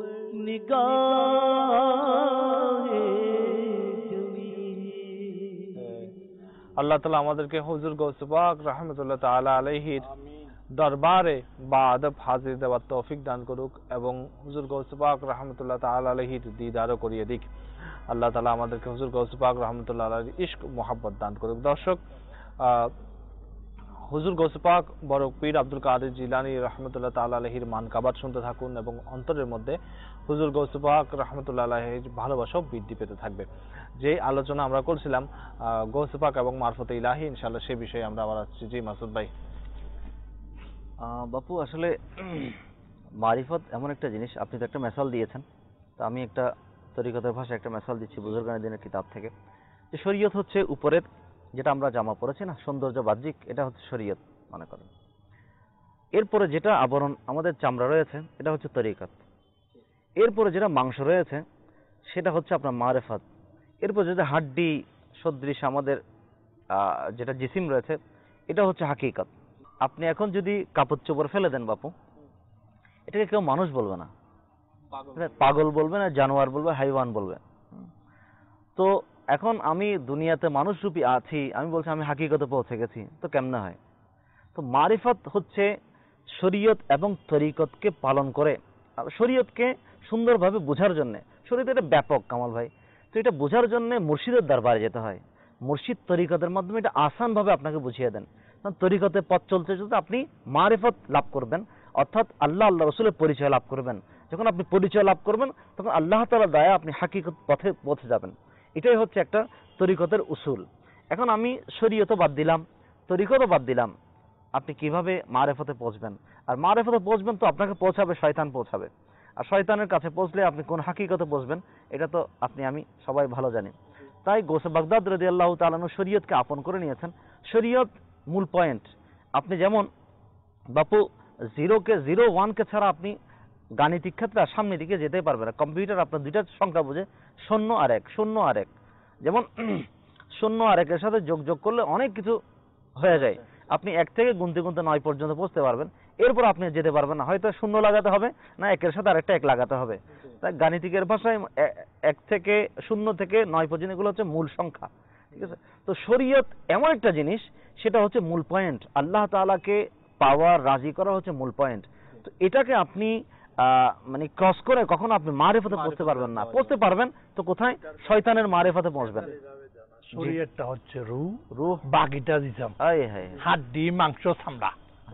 نگاہ جمی আল্লাহ তাআলা আমাদেরকে হুজুর গৌস পাক রাহমাতুল্লাহ তাআলা আলাইহির দরবারে বা আদব হাজির দেওয়ার তৌফিক দান করুক এবং হুজুর গৌস পাক রাহমাতুল্লাহ তাআলা আলাইহির দিদারও করিয়ে দিক। আল্লাহ তাআলা আমাদেরকে হুজুর গৌস পাক রাহমাতুল্লাহ আলাইহির ইশক মোহাব্বত দান করুক। দর্শক, হুজুর গৌস পাক বড় পীর আব্দুল কাদের জিলানী রাহমাতুল্লাহ তাআলা আলাইহির মানকাবাত শুনতে থাকুন এবং অন্তরের মধ্যে হুজুর গৌস পাক রাহমাতুল্লাহ আলাইহির ভালোবাসা বৃদ্ধি পেতে থাকবে। যে আলোচনা আমরা করছিলাম গৌস পাক এবং মারফতে ইলাহি, ইনশাআল্লাহ সেই বিষয়ে আমরা আবার আসছি। জি মাসুদ ভাই। বাপু, আসলে মারিফত এমন একটা জিনিস, আপনি তো একটা মেসাল দিয়েছেন, তো আমি একটা তরিকতের ভাষায় একটা মেসাল দিচ্ছি বুজুর্গানের দিনের কিতাব থেকে। যে শরীয়ত হচ্ছে উপরের যেটা আমরা জামা পরেছি না, সৌন্দর্য বাহ্যিক, এটা হচ্ছে শরীয়ত মনে করেন। এরপরে যেটা আবরণ আমাদের চামড়া রয়েছে এটা হচ্ছে তরিকত। এরপরে যেটা মাংস রয়েছে সেটা হচ্ছে আপনার মারেফত। এরপর যেটা হাড্ডি সদৃশ আমাদের যেটা জিসিম রয়েছে এটা হচ্ছে হাকিকত। আপনি এখন যদি কাপড় চোপড় ফেলে দেন বাপু, এটাকে কেউ মানুষ বলবে না, পাগল বলবে না, জানোয়ার বলবে, হাইওয়ান বলবে। তো এখন আমি দুনিয়াতে মানুষ রূপী আছি, আমি বলছি আমি হাকিকতে পৌঁছে গেছি, তো কেমনে হয়? তো মারিফত হচ্ছে শরীয়ত এবং তরিকতকে পালন করে, শরীয়তকে সুন্দরভাবে বোঝার জন্য। শরীয়ত এটা ব্যাপক কামাল ভাই, তো এটা বোঝার জন্য মুর্শিদের দরবারে যেতে হয়। মুর্শিদ তরিকতের মাধ্যমে এটা আসানভাবে আপনাকে বুঝিয়ে দেন। তরিকতে পথ চলতে চলতে আপনি মারিফত লাভ করবেন, অর্থাৎ আল্লাহ আল্লাহ রসুলের পরিচয় লাভ করবেন। যখন আপনি পরিচয় লাভ করবেন তখন আল্লাহ তাআলার দয়া আপনি হাকিকত পথে পৌঁছে যাবেন। এটাই হচ্ছে একটা তরিকতের উসুল। এখন আমি শরীয়তও বাদ দিলাম, তরিকতও বাদ দিলাম, আপনি কিভাবে মারিফতে পৌঁছবেন? আর মারিফতে পৌঁছবেন তো আপনাকে পৌঁছাবে শয়তান পৌঁছাবে। আর শয়তানের কাছে পৌঁছলে আপনি কোন হাকিকতে পৌঁছবেন এটা তো আপনি আমি সবাই ভালো জানি। তাই গৌসে বাগদাদ রাদিয়াল্লাহু তাআলা আনহু শরীয়তকে আপন করে নিয়েছেন। শরীয়ত মূল পয়েন্ট। আপনি যেমন বাপু 0 কে ছাড়া আপনি গাণিতিক ক্ষেত্রে সামনের দিকে যেতে পারবে না। কম্পিউটার আপনার দুইটা সংখ্যা বুঝে, 0 আর 1, 0 আর 1, যেমন 0 আর 1 এর সাথে যোগ করলে অনেক কিছু হয়ে যায়। আপনি 1 থেকে গুনতে গুনতে 9 পর্যন্ত পৌঁছতে পারবেন, এরপর আপনি যেতে পারবেন না, হয়তো 0 লাগাতে হবে না 1 এর সাথে আরেকটা 1 লাগাতে হবে। তাই গাণিতিকের ভাষায় 1 থেকে 0 থেকে 9 পর্যন্ত এগুলো হচ্ছে মূল সংখ্যা, ঠিক আছে। তো শরীয়ত এমন একটা জিনিস, সেটা হচ্ছে মূল পয়েন্ট। আল্লাহ তাআলাকে পাওয়া, রাজি করা হচ্ছে মূল পয়েন্ট। তো এটাকে আপনি মানে ক্রস করে কখনো আপনি মারিফতে পৌঁছতে পারবেন না। পৌঁছতে পারবেন তো কোথায়? শয়তানের মারিফতে পৌঁছবেন। শরীয়তটা হচ্ছে রূহ, বাকিটা জিসম, হাড্ডি, মাংস, চামড়া।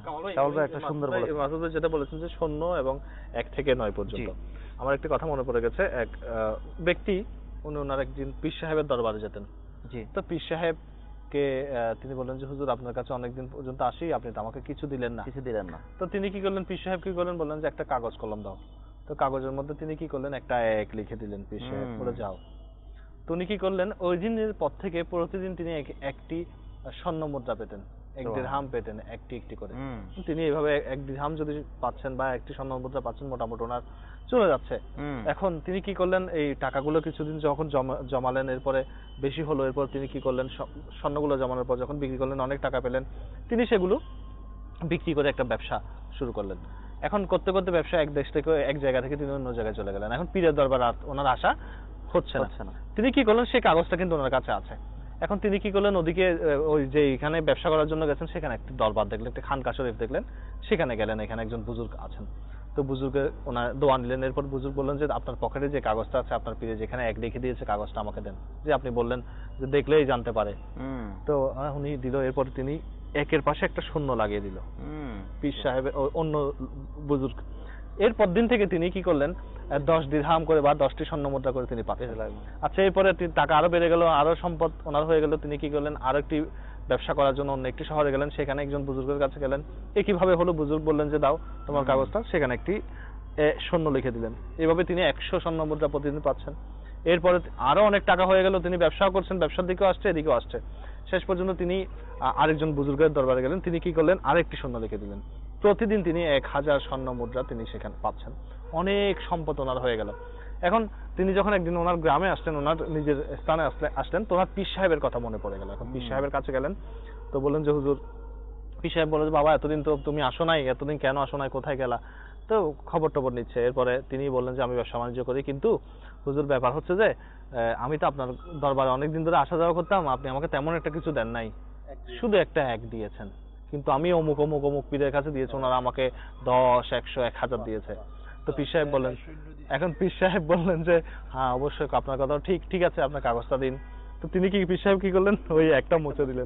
একটা সুন্দর বলেছেন মাসুদ ভাই যেটা বলেছেন যে 0 এবং 1 থেকে 9 পর্যন্ত। আমার একটা কথা মনে পড়ে গেছে, এক ব্যক্তি ওনার একদিন পীর সাহেবের দরবারে যেতেন। তো পীর সাহেবকে তিনি বললেন যে হুজুর আপনার কাছে অনেকদিন পর্যন্ত আসি, আপনি তো আমাকে কিছু দিলেন না। তো তিনি কি করলেন, পীর সাহেব কি করলেন, বললেন যে একটা কাগজ কলম দাও। তো কাগজের মধ্যে তিনি কি করলেন, একটা 1 লিখে দিলেন। পীর সাহেব বলে যাও। তো উনি কি করলেন, ওই দিনের পর থেকে প্রতিদিন তিনি একটি স্বর্ণ মুদ্রা পেতেন, 1 দিরহাম পেতেন, একটি করে। তিনি এইভাবে 1 দিরহাম যদি পাচ্ছেন বা একটি স্বর্ণ মুদ্রা পাচ্ছেন, মোটামুটি ওনার চলে যাচ্ছে। এখন তিনি কি করলেন, এই টাকাগুলো কিছুদিন যখন জমালেন, এরপরে বেশি হলো, এরপর তিনি কি করলেন, স্বর্ণগুলো জমানোর পর যখন বিক্রি করলেন, অনেক টাকা পেলেন, তিনি সেগুলো বিক্রি করে একটা ব্যবসা শুরু করলেন। এখন করতে করতে ব্যবসা এক দেশ থেকে, এক জায়গা থেকে তিনি অন্য জায়গায় চলে গেলেন। এখন পীরের দরবার ওনার আশা হচ্ছে না। তিনি কি করলেন, সেই কাগজটা কিন্তু ওনার কাছে আছে। এখন তিনি কি করলেন, ওদিকে ওই যে এখানে ব্যবসা করার জন্য গেছেন, সেখানে একটি দরবার দেখলেন, একটি খানকা শরীফ দেখলেন, সেখানে গেলেন। এখানে একজন বুজুর্গ আছেন। তো বুজুর্গের ওনার দোয়া নিলেন। এরপর বুজুর্গ বললেন যে আপনার পকেটে যে কাগজটা আছে, আপনার পীরে যেখানে 1 লিখে দিয়েছে, কাগজটা আমাকে দেন, যে আপনি বললেন যে দেখলেই জানতে পারে। তো উনি দিল। এরপর তিনি 1 এর পাশে একটা 0 লাগিয়ে দিল। পীর সাহেবের অন্য বুজুর্গ। এরপর দিন থেকে তিনি কি করলেন, 10 দিরহাম করে বা 10টি স্বর্ণ মুদ্রা করে তিনি পাচ্ছেন। আচ্ছা, এরপরে টাকা আরো বেড়ে গেল, আরো সম্পদ ওনার হয়ে গেল। তিনি কি করলেন, আরো একটি ব্যবসা করার জন্য অন্য একটি শহরে গেলেন, সেখানে একজন বুজুর্গের কাছে গেলেন। একইভাবে হলো, বুজুর্গ বললেন যে দাও তোমার কাগজটা, সেখানে একটি স্বর্ণ লিখে দিলেন। এইভাবে তিনি 100 স্বর্ণ মুদ্রা প্রতিদিন পাচ্ছেন। এরপরে আরো অনেক টাকা হয়ে গেল, তিনি ব্যবসাও করছেন, ব্যবসার দিকেও আসছে, এদিকেও আসছে। শেষ পর্যন্ত তিনি আরেকজন বুজুর্গের দরবারে গেলেন। তিনি কি করলেন, আরেকটি স্বর্ণ লিখে দিলেন। প্রতিদিন তিনি 1000 স্বর্ণ মুদ্রা তিনি সেখানে পাচ্ছেন। অনেক সম্পদ ওনার হয়ে গেল। এখন তিনি যখন একদিন ওনার গ্রামে আসলেন, ওনার নিজের স্থানে আসলেন, তো ওনার পীর সাহেবের কথা মনে পড়ে গেল। এখন পীর সাহেবের কাছে গেলেন। তো বললেন যে হুজুর, পীর সাহেব বললেন যে বাবা এতদিন তো তুমি আসো নাই, এতদিন কেন আসো নাই, কোথায় গেলা? তো খবর টবর নিচ্ছে। এরপরে তিনি বললেন যে আমি ব্যবসা বাণিজ্য করি, কিন্তু হুজুর ব্যাপার হচ্ছে যে আমি তো আপনার দরবারে অনেকদিন ধরে আসা যাওয়া করতাম, আপনি আমাকে তেমন একটা কিছু দেন নাই, শুধু একটা 1 দিয়েছেন। কিন্তু আমি অমুক অমুক অমুক পীরের কাছে দিয়েছি, ওনারা আমাকে 10, 100, 1000 দিয়েছে। তো পীর সাহেব বললেন, এখন পীর সাহেব বললেন যে হ্যাঁ অবশ্যই আপনার কথা ঠিক আছে, আপনার কাগজটা দিন। তো তিনি কি, পীর সাহেব কি করলেন, ওই একটা মুছে দিলেন।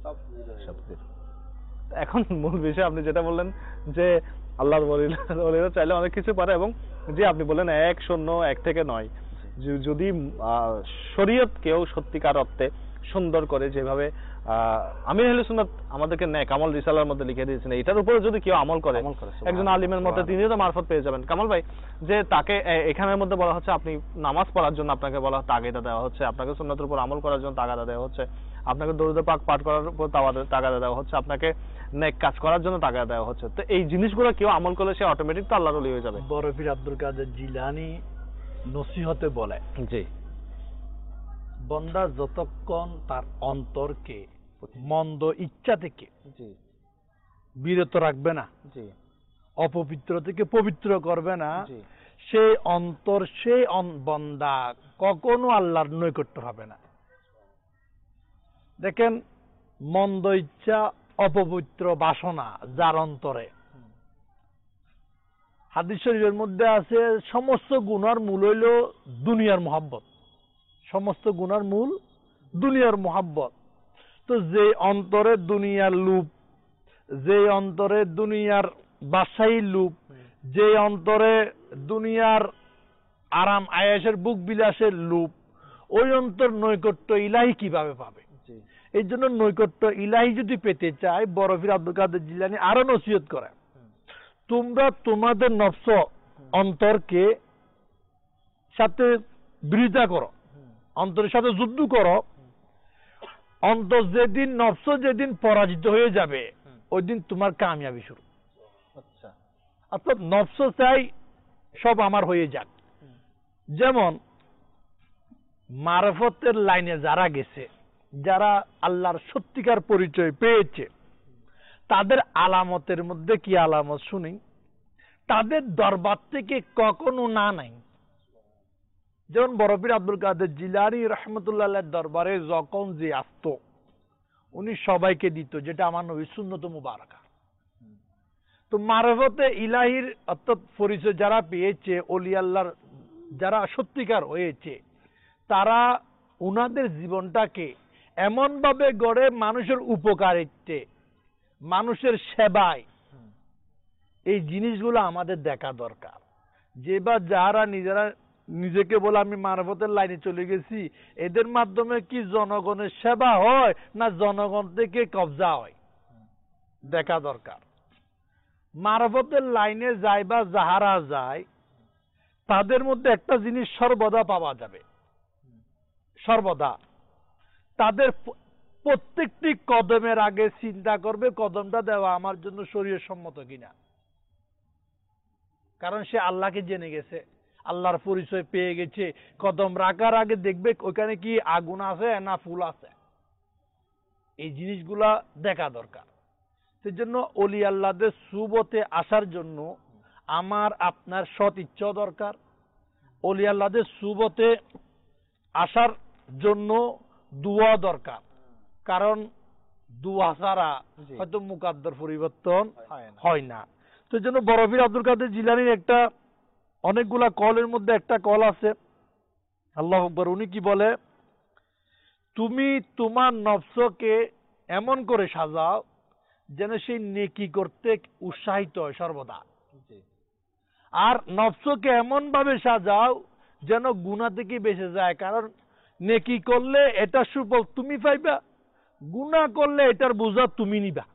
এখন মূল বিষয় আপনি যেটা বললেন যে আল্লাহর ওলিরা চাইলে অনেক কিছু পারে, এবং যে আপনি বললেন 1, 0, 1 থেকে 9, যদি শরীয়ত কেউ সত্যিকার অর্থে সুন্দর করে, যেভাবে আমির আহলে সুন্নাত আমাদেরকে নেক আমল রিসালার মধ্যে লিখে দিয়েছেন, এটার উপরে যদি কেউ আমল করে, একজন আলিমের মধ্যে তিনিও তো মারফত পেয়ে যাবেন। কামাল ভাই, যে তাকে এখানের মধ্যে বলা হচ্ছে আপনি নামাজ পড়ার জন্য আপনাকে বলা তাগিদা দেওয়া হচ্ছে, আপনাকে সুন্নাতের উপর আমল করার জন্য তাগাদা দেওয়া হচ্ছে, আপনাকে দরুদ পাক পাঠ করার উপর তাগাদা দেওয়া হচ্ছে, আপনাকে নেক কাজ করার জন্য তাগাদা দেওয়া হচ্ছে। তো এই জিনিসগুলো কেউ আমল করলে সে অটোমেটিক তো আল্লাহর ওলি হয়ে যাবে। বড় পীর আব্দুল কাদের জিলানী নসিহতে বলে, জি, বান্দা যতক্ষণ তার অন্তরকে মন্দ ইচ্ছা থেকে বিরত রাখবে না, অপবিত্র থেকে পবিত্র করবে না, সেই অন্তর, সেই বান্দা কখনো আল্লাহর নৈকট্য হবে না। দেখেন, মন্দ ইচ্ছা, অপবিত্র বাসনা যার অন্তরে, হাদিস শরীফের মধ্যে আছে সমস্ত গুনার মূল হইল দুনিয়ার মোহাব্বত। সমস্ত গুনার মূল দুনিয়ার মোহাব্বত। তো যে অন্তরে দুনিয়ার লোভ, যে অন্তরে দুনিয়ার বাদশাহী লোভ, যে অন্তরে দুনিয়ার আরাম আয়েশের বুক বিলাসের লোভ, ওই অন্তর নৈকট্য ইলাহি কিভাবে পাবে? এই জন্য নৈকট্য ইলাহি যদি পেতে চায়, বড় পীর আব্দুল কাদের জিলানী আরো নসিহত করে, তোমরা তোমাদের নফস অন্তরকে সাথে বিরোধিতা করো, অন্তরের সাথে যুদ্ধ করো, অন্তর যেদিন নফস যেদিন পরাজিত হয়ে যাবে ওই দিন তোমার কামিয়াবি শুরু। আচ্ছা, অর্থাৎ নফস চাই সব আমার হয়ে যাক। যেমন মারফতের লাইনে যারা গেছে, যারা আল্লাহর সত্যিকার পরিচয় পেয়েছে, তাদের আলামতের মধ্যে কি আলামত শুনি? তাদের দরবার থেকে কখনো না নাই। যেমন বড়পীর আব্দুল কাদের জিলানী রহমতুল্লাহ দরবারে যখন যে আসতো উনি সবাইকে দিত, যেটা আমার নবী সুন্নত মুবারাকা। তো মারফতে ইলাহির অর্থাৎ পরিচয় যারা পেয়েছে, ওলি আল্লাহর যারা সত্যিকার হয়েছে, তারা উনাদের জীবনটাকে এমন ভাবে গড়ে মানুষের উপকারিত্বে, মানুষের সেবায়, এই জিনিসগুলো আমাদের দেখা দরকার। যে বা যারা নিজেরা নিজেকে বলে আমি মারফতের লাইনে চলে গেছি, এদের মাধ্যমে কি জনগণের সেবা হয় না জনগণ থেকে কবজা হয়, দেখা দরকার। মারফতের লাইনে যায় বা যাহারা যায়, তাদের মধ্যে একটা জিনিস সর্বদা পাওয়া যাবে, সর্বদা তাদের প্রত্যেকটি কদমের আগে চিন্তা করবে কদমটা দেওয়া আমার জন্য শরীয়ত সম্মত কিনা। কারণ সে আল্লাহকে জেনে গেছে, আল্লাহর পরিচয় পেয়ে গেছে। কদম রাখার আগে দেখবে ওখানে কি আগুন আছে না ফুল আছে, এই জিনিসগুলা দেখা দরকার। সেজন্য অলি আল্লাহদের সুবতে আসার জন্য আমার আপনার সৎ ইচ্ছা দরকার। অলি আল্লাহদের সুবতে আসার জন্য দুয়া দরকার, কারণ দুয়া ছাড়া হয়তো মুকাদ্দর পরিবর্তন হয় না। তো জন্য বড়পীর আব্দুল কাদের জিলানীর একটা অনেকগুলা কলের মধ্যে একটা কল আছে, আল্লাহু আকবার। উনি কি বলে? তুমি তোমার নফসকে এমন করে সাজাও যেন সেই নেকি করতে উৎসাহিত হয় সর্বদা, আর নফসকে এমন ভাবে সাজাও যেন গুনাহ থেকে বেঁচে যায়। কারণ নেকি করলে এটা সুফল তুমি পাইবা, গুনাহ করলে এটার বোঝা তুমি নিবা।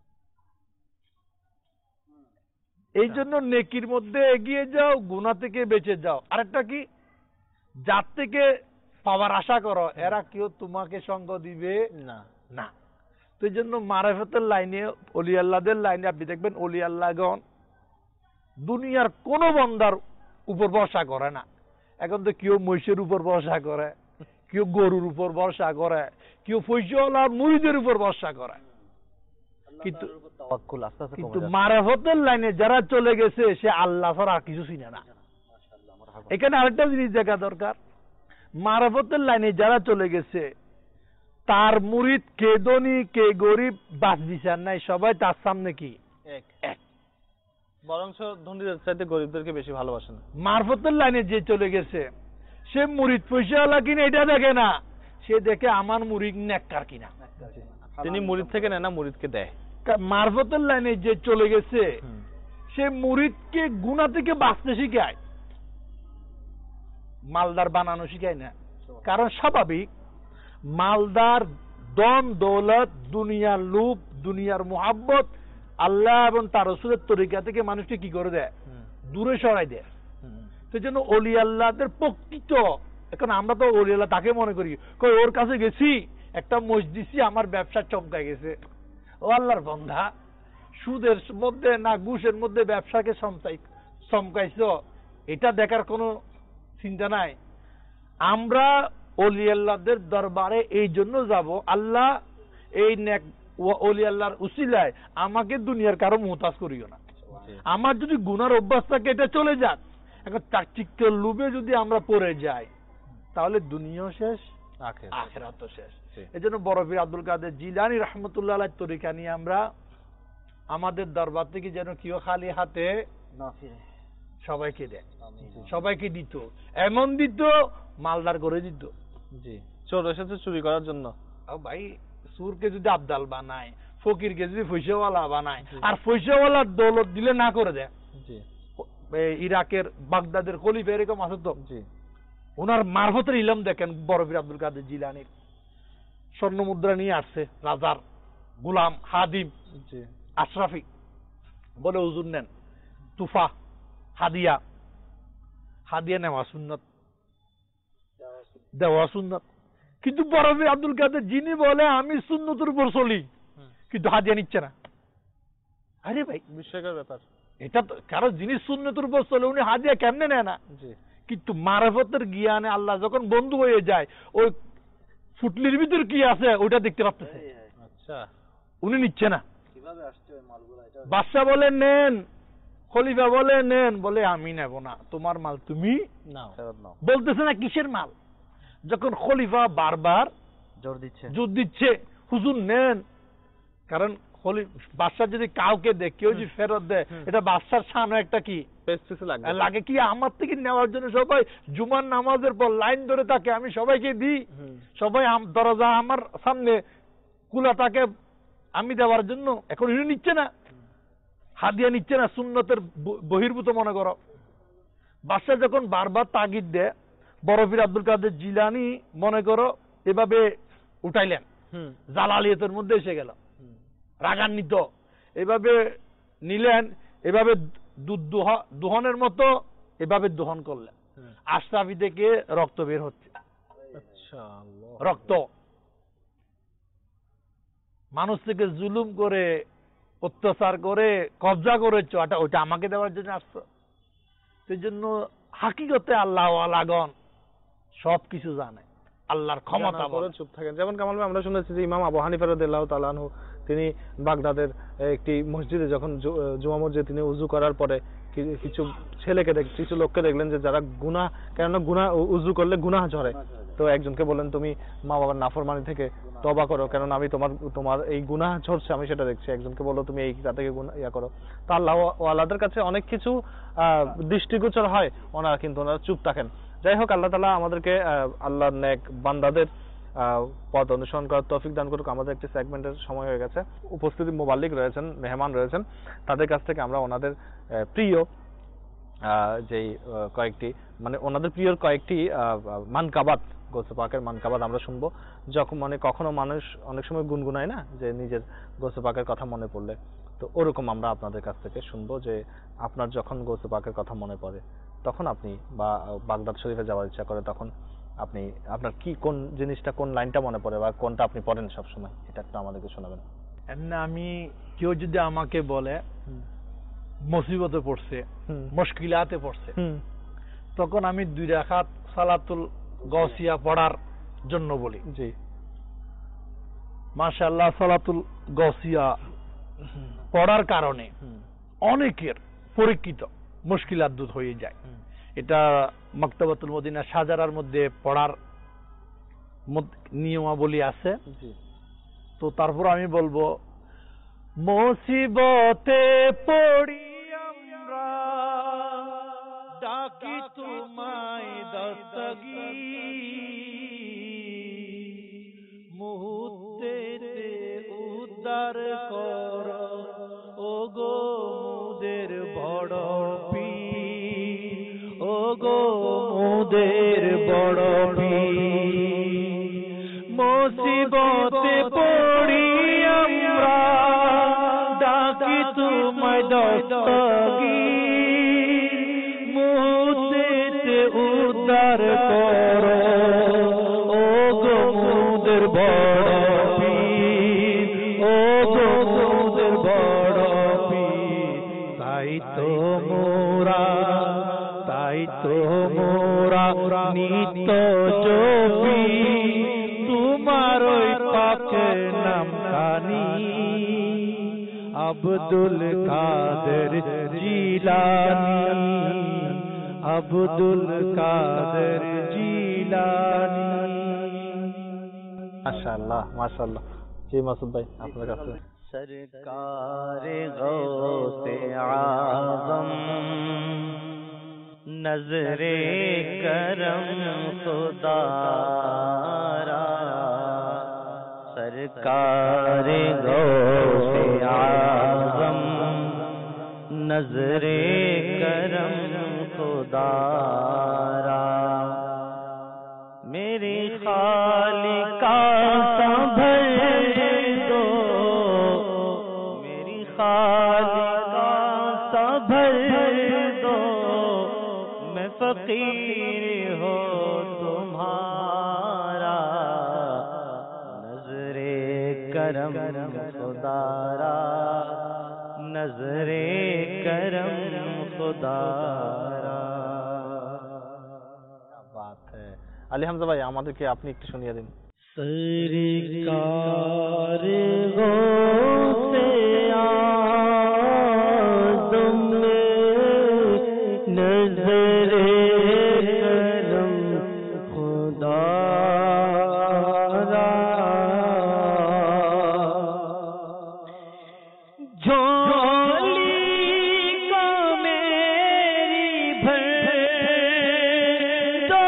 এই জন্য নেকির মধ্যে এগিয়ে যাও, গুনাহ থেকে বেঁচে যাও। আরেকটা কি, যার থেকে পাওয়ার আশা করো এরা কেউ তোমাকে সঙ্গ দিবে না না। তো এই জন্য মারিফতের লাইনে, অলি আল্লাহদের লাইনে আপনি দেখবেন অলি আল্লাহগণ দুনিয়ার কোন বান্দার উপর ভরসা করে না। এখন তো কেউ মহিষের উপর ভরসা করে, কেউ গরুর উপর ভরসা করে, কেউ পয়সাওয়ালা মুরিদের উপর ভরসা করে। কিন্তু তাওয়াক্কুল আস্তে আস্তে কমে কিন্তু যাচ্ছে। মারিফতের লাইনে যারা চলে গেছে সে আল্লাহ ছাড়া আর কিছু চিনে না। এখানে আরেকটা জিনিস দেখা দরকার, মারিফতের লাইনে যারা চলে গেছে তার মুরিদ কে ধনী কে গরিব বাস বিচার নাই, সবাই তার সামনে কি এক, বরং ধনীদের চাইতে গরিবদেরকে বেশি ভালোবাসেন। মারফতের লাইনে যে চলে গেছে সে মুরিদ পয়সাওয়ালা কিনা এটা দেখে না, সে দেখে আমার মুরিদ নেককার কিনা। তিনি মুরিদ থেকে নেয় না, মুরিদকে দেয়। মারফতের লাইনে যে চলে গেছে সে মুরিদকে গুনাহ থেকে বাঁচতে শিখায়, মালদার বানানো শিখায় না। কারণ স্বাভাবিক মালদার ধন দৌলত, দুনিয়ার লোভ, দুনিয়ার মোহাব্বত আল্লাহ এবং তার রাসূলের তরিকা থেকে মানুষকে কি করে দেয়, দূরে সরাই দেয়। সেজন্য অলি আল্লাহদের প্রকৃত, এখন আমরা তো অলি আল্লাহ তাকে মনে করি, কই ওর কাছে গেছি একটা মসজিদ আমার ব্যবসা চমকায় গেছে। ও আল্লাহর বান্দা, সুদের মধ্যে না ঘুষের মধ্যে ব্যবসাকে চমকাইছ, এটা দেখার কোনো চিন্তা নাই। আমরা অলি আল্লাহদের দরবারে এই জন্য যাব, আল্লাহ এই নেক অলি আল্লাহর উসিলায় আমাকে দুনিয়ার কারো মুহতাজ করিও না। আমার যদি গুনার অভ্যাস থাকে এটা চলে যাক। এখন চাকচিক্যের লোভে যদি আমরা পড়ে যাই তাহলে দুনিয়াও শেষ, আখিরাতও শেষ। এজন্য বড়পীর আব্দুল কাদের জিলানী রাহমাতুল্লাহ আলাইহির তরিকা নিয়ে আমরা আমাদের দরবার থেকে যেন কেউ খালি হাতে না ফিরে সবাইকে দেয়, সবাইকে দিত, এমন দিত মালদার করে দিত। জি, চোর এসেছে চুরি করার জন্য। ভাই সুরকে যদি আবদাল বানায়, ফকিরকে যদি পয়সাওয়ালা বানায়, আর পয়সাওয়ালার দৌলত দিলে না করে দেয়। জি, ইরাকের বাগদাদের খলিফা এরকম আছে তো। জি, ওনার মারফতের ইলম দেখেন বড়পীর আব্দুল কাদের জিলানীর। স্বর্ণ মুদ্রা নিয়ে আসছে রাজার গোলাম হাদিম জি, আশরাফি, বলে হুজুর নেন তুফা হাদিয়া, হাদিয়া নেওয়া সুন্নত, দেওয়া সুন্নত। কিন্তু বরফি আব্দুল কাদের যিনি বলে আমি সুন্নতের উপর চলি, কিন্তু হাদিয়া নিচ্ছে না। আরে ভাই বিস্ময়কর ব্যাপার। এটা তো কারণ যিনি সুন্নতের উপর চলে উনি হাদিয়া কেমনে নেয় না? জি। কিন্তু মারফতের জ্ঞানে আল্লাহ যখন বন্ধু হয়ে যায়, ওই ফুটলির ভিতর কি আছে ওটা দেখতে পাচ্ছে, আচ্ছা, উনি নিচ্ছে না। বাদশা বলে নেন, খলিফা বলে নেন, বলে আমি নেব না, তোমার মাল তুমি নাও। বলতেছে না কিসের মাল। যখন খলিফা বারবার জোর দিচ্ছে, জোর দিচ্ছে হুজুর নেন, কারণ বাদশা যদি কাউকে দেয় কেউ যদি ফেরত দেয় এটা বাদশার সামনে একটা কি লাগে, কি আমার থেকে নেওয়ার জন্য সবাই জুমার নামাজের পর লাইন ধরে থাকে, আমি সবাইকে দিই, সবাই দরজা আমার সামনে খোলা থাকে আমি দেওয়ার জন্য। এখন উনি নিচ্ছে না, হাদিয়া নিচ্ছে না, সুন্নতের বহির্ভূত মনে করো। বাদশা যখন বারবার তাগিদ দেয়, বরফির আব্দুল কাদের জিলানী মনে করো এভাবে উঠাইলেন, জালালিয়তের মধ্যে এসে গেল, রাগান্বিত এভাবে নিলেন, এভাবে দুধ দোহনের মতো এভাবে দোহন করলেন, আশরাফি থেকে রক্ত বের হচ্ছে। রক্ত মানুষ থেকে জুলুম করে অত্যাচার করে কবজা করেছ, ওটা আমাকে দেওয়ার জন্য আসছো। সেই জন্য হাকিকতে আল্লাহ আলাগন সবকিছু জানে, আল্লাহর ক্ষমতা বলে চুপ থাকেন। যেমন কামাল ভাই আমরা শুনেছি যে ইমাম আবু হানিফা রাদিয়াল্লাহু তাআলা আনহু তিনি বাগদাদের একটি মসজিদে যখন জুমা মসজিদে তিনি উযু করার পরে কিছু কিছু লোককে দেখলেন যে যারা গুনাহ, কেননা গুনাহ উযু করলে গুনাহ ঝরে, তো একজনকে বললেন তুমি মা বাবার নাফরমানি থেকে তওবা করো, কেননা আমি তোমার এই গুনাহ ঝরছে আমি সেটা দেখছি। একজনকে বললো তুমি এই থেকে ইয়া করো। তো আল্লাহ ওয়ালাদের কাছে অনেক কিছু দৃষ্টিগোচর হয়, ওনারা কিন্তু ওনারা চুপ থাকেন। যাই হোক, আল্লাহ তাআলা আমাদেরকে আল্লাহর নেক বান্দাদের পথ অনুসরণ করার তৌফিক দান করুক। আমাদের একটি সেগমেন্টের সময় হয়ে গেছে। উপস্থিত মুবাল্লিগ রয়েছেন, মেহমান রয়েছেন, তাদের কাছ থেকে আমরা ওনাদের প্রিয় যেই কয়েকটি মানে ওনাদের প্রিয় কয়েকটি মানকাবাত, গৌসে পাকের মানকাবাত আমরা শুনবো। যখন মানে কখনো মানুষ অনেক সময় গুনগুনায় না যে নিজের গৌসে পাকের কথা মনে পড়লে, তো ওরকম আমরা আপনাদের কাছ থেকে শুনবো যে আপনার যখন গৌসে পাকের কথা মনে পড়ে তখন আপনি বা বাগদাদ শরীফে যাওয়ার ইচ্ছা করে তখন আপনি আপনার কি কোন জিনিসটা কোন লাইনটা মনে পড়ে বা কোনটা আপনি পড়েন সবসময়, এটা একটু আমাদেরকে শোনাবেন। আমি কেউ যদি আমাকে বলে মুসিবতে পড়ছে, মুশকিলাতে পড়ছে, তখন আমি 2 রাকাত সালাতুল গাউসিয়া পড়ার জন্য বলি। জি, মাশাআল্লাহ, সালাতুল গাউসিয়া পড়ার কারণে অনেকের পরীক্ষিত মুশকিলাত দূর হয়ে যায়। এটা মাকতাবাতুল মদিনা শাহজারার মধ্যে পড়ার নিয়মাবলী আছে। তো তারপর আমি বলবো মুসিবতে পড়ি আমরা ডাকি তোমায় দস্তগীর, মুহূর্তেতে উদ্ধার করো ওগো মুদের বড় পীর, ওগো মুদের বড় পীর। মুসিবতে পড়ি আমরা ডাকি তোমায় দস্তগীর, মুহূর্তেতে উদ্ধার করো ওগো মুদের বড় পীর, ওগো মুদের বড় পীর। তাই তো মোরা নিত্য জপি তোমার ওই পাকের নাম কানি, আব্দুল কাদের জিলানী, আব্দুল কাদের জিলানী। মাশাআল্লাহ মাশাআল্লাহ। জি মাসুদ ভাই আপনার কাছে। सरकारे गौसे आज़म नजरे करम खुदारा, सरकारे गौसे आज़म नजरे करम खुदारा, मेरे खालिका संभल दो, मेरी खालिका संभल दो, मैं फकीर فقیر ہو تمہارا نظر کرم خدارا نظر کرم خدارا بات ہے আলী হামজা ভাই আমাদেরকে আপনি একটু শুনিয়ে দিন سرکار غوث اعظم نظر کرم خدا را جھولی کو میری بھر دو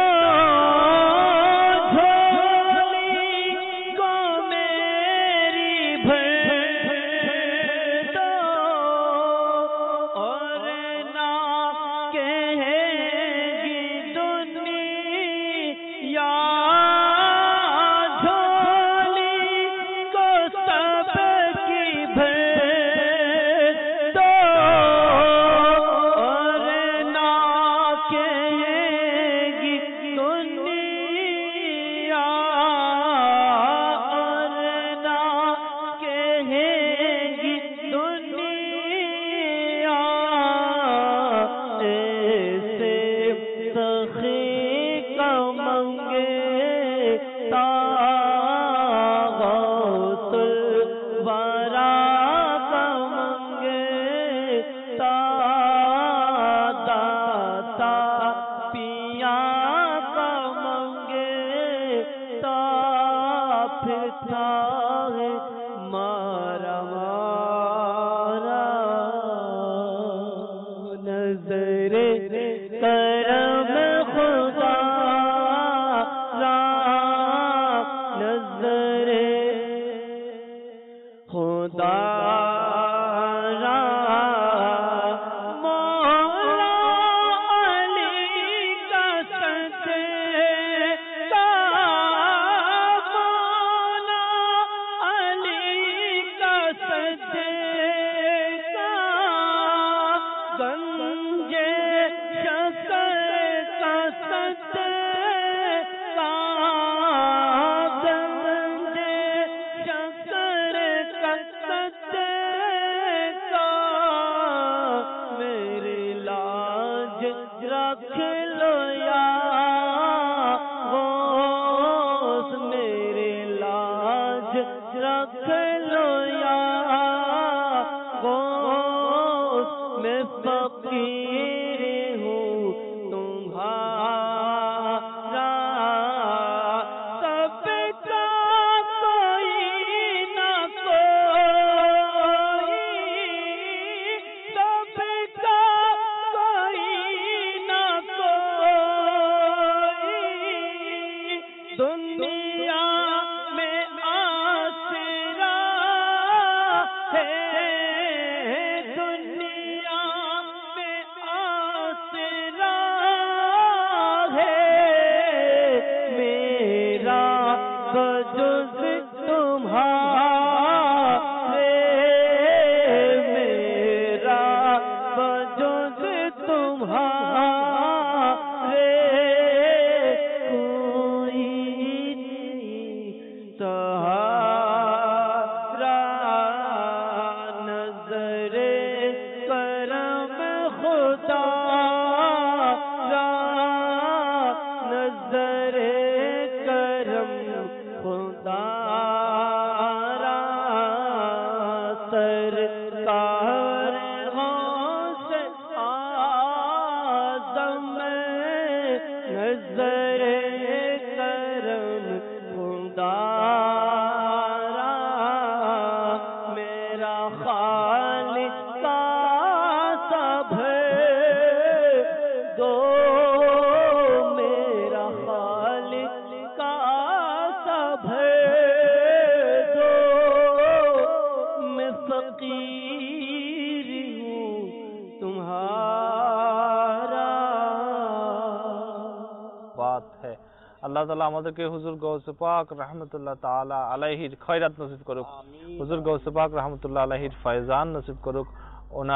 আল্লাহ তাআলা আমাদেরকে হুজুর গৌসে পাক রাহমাতুল্লাহ তাআলা আলাইহির খয়রাত নসিব করুক, হুজুর গৌসে পাক রাহমাতুল্লাহ আলাইহির ফয়জান নসিব করুক, ওনার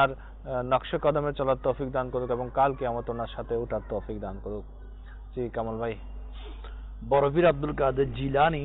নকশে কদমে চলার তৌফিক দান করুক এবং কাল কিয়ামত ওনার সাথে ওঠার তৌফিক দান করুক। জি কামাল ভাই। বড়পীর আব্দুল কাদের জিলানী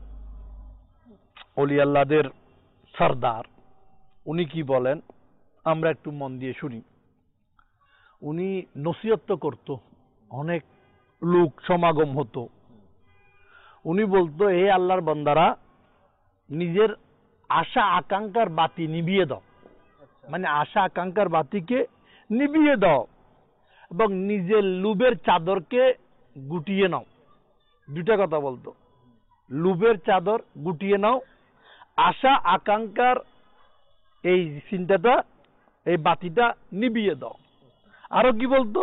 ওলি আল্লাহদের সরদার, উনি কি বলেন আমরা একটু মন দিয়ে শুনি। উনি নসিহত করত, অনেক লোক সমাগম হতো। উনি বলতো, হে আল্লাহর বান্দারা, নিজের আশা আকাঙ্ক্ষার বাতি নিভিয়ে দাও, মানে আশা আকাঙ্ক্ষার বাতিকে নিভিয়ে দাও এবং নিজের লুবের চাদরকে গুটিয়ে নাও। দুটা কথা বলতো, লুবের চাদর গুটিয়ে নাও, আশা আকাঙ্ক্ষার এই চিন্তাটা, এই বাতিটা নিভিয়ে দাও। আরো কি বলতো,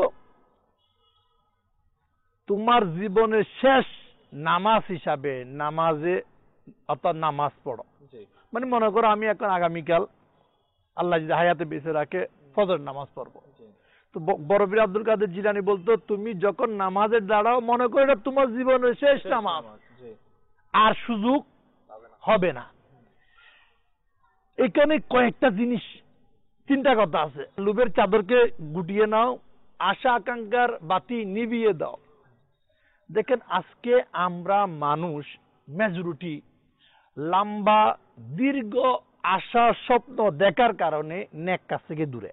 তোমার জীবনের শেষ নামাজ হিসাবে নামাজে অর্থাৎ নামাজ পড়ো। মানে মনে করো আমি এখন আগামীকাল আল্লাহ যদি হায়াতে বেঁচে রাখে ফজর নামাজ পড়বো, তো বড়পীর আব্দুল কাদের জিলানী বলতো, তুমি যখন নামাজে দাঁড়াও মনে করো এটা তোমার জীবনের শেষ নামাজ, আর সুযোগ হবে না। এখানে কয়েকটা জিনিস চিন্তা কথা আছে। লুবের চাদরকে গুটিয়ে নাও, আশা আকাঙ্ক্ষার বাতি নিভিয়ে দাও। দেখেন আজকে আমরা মানুষ মেজরিটি লম্বা দীর্ঘ আশা স্বপ্ন দেখার কারণে নেক কাজ থেকে দূরে,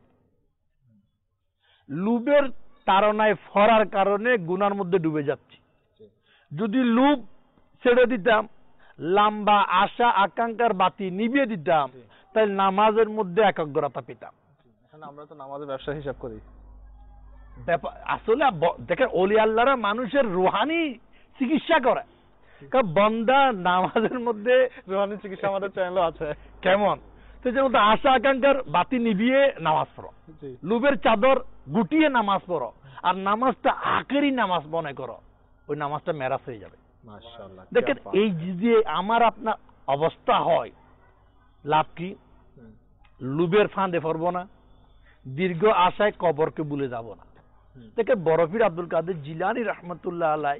লুবের তাড়নায় ফরার কারণে গুনার মধ্যে ডুবে যাচ্ছি। যদি লুব ছেড়ে দিতাম, লম্বা আশা আকাঙ্ক্ষার বাতি নিভিয়ে দিতাম, তাহলে নামাজের মধ্যে একাগ্রতা পেতাম। আমরা তো নামাজের ব্যবসা হিসাব করি। আসলে দেখেন ওলি আল্লাহরা মানুষের রুহানি চিকিৎসা করে। কারণ বান্দা নামাজের মধ্যে রুহানি চিকিৎসা আমাদের চ্যানেলও আছে। কেমন? তো যে মধ্যে আশা আকাঙ্ক্ষার বাতি নিভিয়ে নামাজ পড়ো, লুবের চাদর গুটিয়ে নামাজ পড়ো, আর নামাজটা আখেরি নামাজ মনে করো, ওই নামাজটা মেরাজ হয়ে যাবে। মাশাআল্লাহ। দেখেন এই যে আমার আপনার অবস্থা হয়, লাভ কি? লুবের ফাঁদে পড়বো না, দীর্ঘ আশায় কবরকে ভুলে যাব না। দেখেন বড়পীর আব্দুল কাদের জিলানী রহমতুল্লাহ আলাই,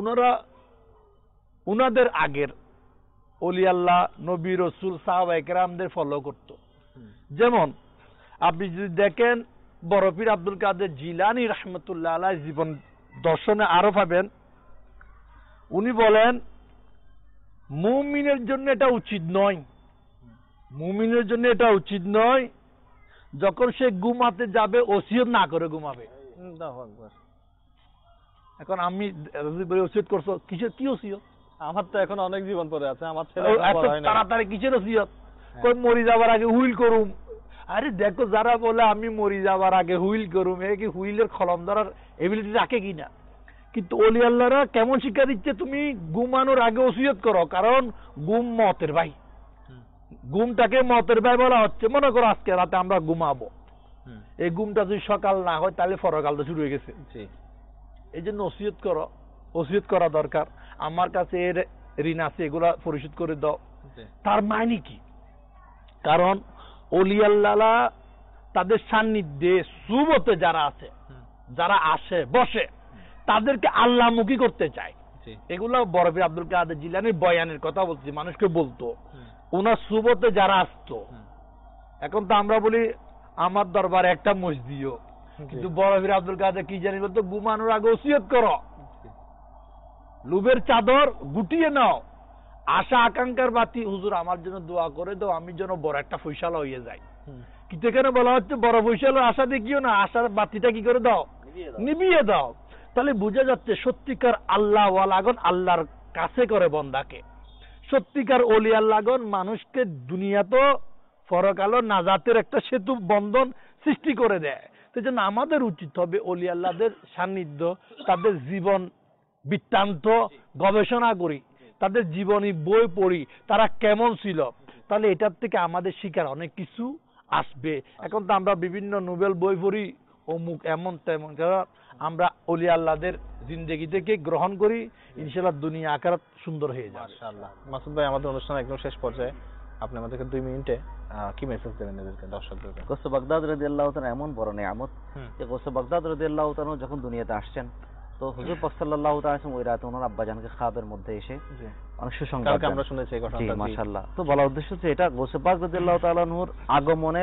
উনাদের আগের ওলি আল্লাহ, নবী, রসুল, সাহাবা একরামদের ফলো করত। যেমন আপনি যদি দেখেন বড়পীর আব্দুল কাদের জিলানী রহমতুল্লাহ আলাই জীবন দর্শনে আরো পাবেন, উনি বলেন মুমিনের জন্য এটা উচিত নয়, মুমিনের জন্য এটা উচিত নয় যখন সে ঘুমাতে যাবে ওসিয়ত না করে ঘুমাবে। এখন আমি ওসিয়ত করছো, কিসের কি ওসিয়ত? আমার তো এখন অনেক জীবন পড়ে আছে, আমার ছেলে তাড়াতাড়ি কিসের ওসিয়ত? কই মরি যাবার আগে হুইল করুম। আরে দেখো যারা বলে আমি মরি যাবার আগে হুইল করুম, এ কি হুইলের কলম ধরার এবিলিটি রাখে কিনা? কিন্তু ওলি আল্লাহরা কেমন শিক্ষা দিচ্ছে, তুমি ঘুমানোর আগে ওসিয়ত করো, কারণ ঘুম মতের ভাই। ঘুমটাকে মতের ভাই বলা হচ্ছে। মনে করো আজকে রাতে আমরা ঘুমাবো, এই ঘুমটা যদি সকাল না হয় তাহলে পরকাল তো শুরু হয়ে গেছে। এই জন্য ওসিয়ত করো, ওসিয়ত করা দরকার। আমার কাছে এর ঋণ আছে, এগুলা পরিশোধ করে দাও। তার মানে কি? কারণ ওলি আল্লাহ তাদের সান্নিধ্যে সুবতে যারা আছে, যারা আসে বসে, তাদেরকে আল্লাহমুখী করতে চায়। এগুলো বড়পীর আব্দুল কাদের জিলানীর বয়ানের কথা বলছি, মানুষকে বলতো ওনার সুবতে যারা আসতো। এখন তো আমরা বলি আমার দরবারে একটা মসজিদও, কিন্তু বড়পীর আব্দুল কাদের কি জানি বলতো, ঘুমানোর আগে ওসিয়ত করো, লুবের চাদর গুটিয়ে নাও, আশা আকাঙ্ক্ষার বাতি, হুজুর আমার জন্য দোয়া করে দাও, আমি যেন বড় একটা ফয়সালা হয়ে যাই। কিন্তু এখানে বলা হচ্ছে বড় ফয়সালা আশা দেখিও না, আশার বাতিটা কি করে দাও? নিভিয়ে দাও। তাহলে বোঝা যাচ্ছে সত্যিকার আল্লাহ ওয়ালাগন আল্লাহর কাছে করে বন্দাকে, সত্যিকার ওলি আল্লাহগণ মানুষকে দুনিয়া তো পরকালও নাজাতের একটা সেতু বন্ধন সৃষ্টি করে দেয়। সেই জন্য আমাদের উচিত হবে ওলি আল্লাহদের সান্নিধ্য, তাদের জীবন বৃত্তান্ত গবেষণা করি, তাদের জীবনী বই পড়ি, তারা কেমন ছিল, তাহলে এটার থেকে আমাদের শিকার অনেক কিছু আসবে। এখন তো আমরা বিভিন্ন নোবেল বই পড়ি, অমুক এমন তেমন, আমরা ওলি আল্লাহদের জিন্দেগি থেকে গ্রহণ করি, ইনশাআল্লাহ দুনিয়া আখিরাত সুন্দর হয়ে যাবে। মাশাআল্লাহ। মাসুদ ভাই, আমাদের অনুষ্ঠান একদম শেষ পর্যায়ে, আপনি আমাদেরকে 2 মিনিটে কি মেসেজ দেবেন এদেরকে, দর্শকদেরকে? গোসে বাগদাদ রাদিয়াল্লাহু তাআলা এমন বড় নিয়ামত যে গোসে বাগদাদ রাদিয়াল্লাহু তাআলা যখন দুনিয়াতে আসছেন, তো হুজুর পাক সাল্লাল্লাহু তাআলা ওই রাতে ওনার আব্বাজানকে খাবের মধ্যে এসে অনেক সুসংবাদ আমরা শুনেছি এই ঘটনাটা। মাশাআল্লাহ। তো বলা উদ্দেশ্য হচ্ছে এটা গোসে পাক রাদিয়াল্লাহু তাআলা নূর আগমনের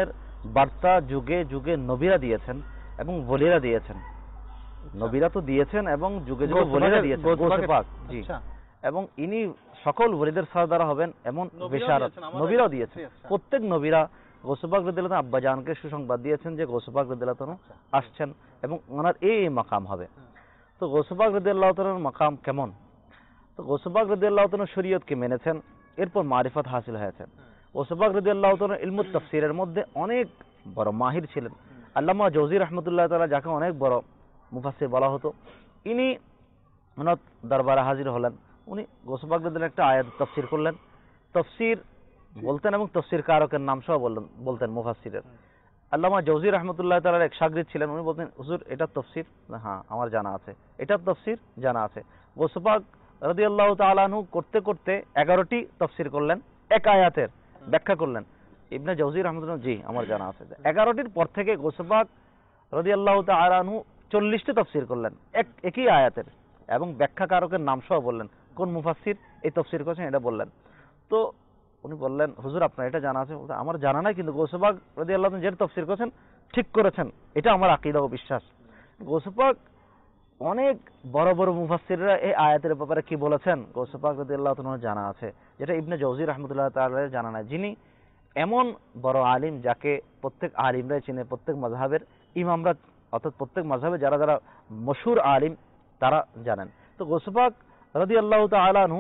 বার্তা যুগে যুগে নবীরা দিয়েছেন এবং ওলিরা দিয়েছেন। নবীরা তো দিয়েছেন এবং যুগে যুগে ওলিরা দিয়েছেন, গৌসে পাক, জি। আচ্ছা। এবং ইনি সকল ওলিদের সরদার হবেন এমন বিশারত নবীরাও দিয়েছেন। প্রত্যেক নবীরা গৌসে পাক রাদিয়াল্লাহু তাআলা আব্বাজানকে সুসংবাদ দিয়েছেন যে গৌসে পাক রাদিয়াল্লাহু তাআলা আসছেন এবং ওনার এই মাকাম হবে। তো গৌসে পাক রাদিয়াল্লাহু তাআলার মাকাম কেমন? তো গৌসে পাক রাদিয়াল্লাহু তাআলা শরীয়তকে মেনেছেন, এরপর মারিফত হাসিল হয়েছে। গৌসে পাক রাদিয়াল্লাহু তাআলা ইলমুত তাফসীরের মধ্যে অনেক বড় মাহির ছিলেন। আল্লামা জৌজি রাহমাতুল্লাহ তাআলা, যাকে অনেক বড় মুফাসসির বলা হতো, ইনি ওনার দরবারে হাজির হলেন। উনি গৌসে পাক রাদিয়াল্লাহু একটা আয়াত তাফসীর করলেন, তাফসীর বলতেন এবং তাফসীর কারকের নাম সহ বলতেন মুফাসসিরের। আল্লামা জৌজি রাহমাতুল্লাহ তাআলার এক শাগরিদ ছিলেন, উনি বলতেন, হুজুর এটা তাফসীর? হ্যাঁ আমার জানা আছে। এটা তাফসীর? জানা আছে। গৌসে পাক রাদিয়াল্লাহু তাআলা আনহু করতে করতে 11টি তাফসীর করলেন, এক আয়াতের ব্যাখ্যা করলেন। ইবনে জৌজি রাহমাতুল্লাহ, জি আমার জানা আছে। 11টির পর থেকে গৌসে পাক রাদিয়াল্লাহু তাআলা আনহু 40টি তাফসীর করলেন একই আয়াতের এবং ব্যাখ্যাকারকের নাম সহ বললেন কোন মুফাসসির এই তাফসীর করেছেন এটা বললেন। তো উনি বললেন, হুজুর আপনার এটা জানা আছে? আমার জানা নাই, কিন্তু গৌসে পাক রাদিয়াল্লাহু তাআলা যেটা তাফসীর করেছেন ঠিক করেছেন, এটা আমার আকীদা ও বিশ্বাস। গৌসে পাক অনেক বড় বড় মুফাসসিররা এই আয়াতের ব্যাপারে কি বলেছেন গৌসে পাক রাদিয়াল্লাহু তাআলা জানা আছে, যেটা ইবনে জৌজি রাহমাতুল্লাহ তাআলা জানা নাই। যিনি এমন বড় আলিম যাকে প্রত্যেক আলিমরাই চিনে, প্রত্যেক মাযহাবের ইমামরা, অর্থাৎ প্রত্যেক মাযহাবে যারা যারা মশহুর আলিম তারা জানেন। তো গৌসে পাক রাদিয়াল্লাহু তাআলা আনহু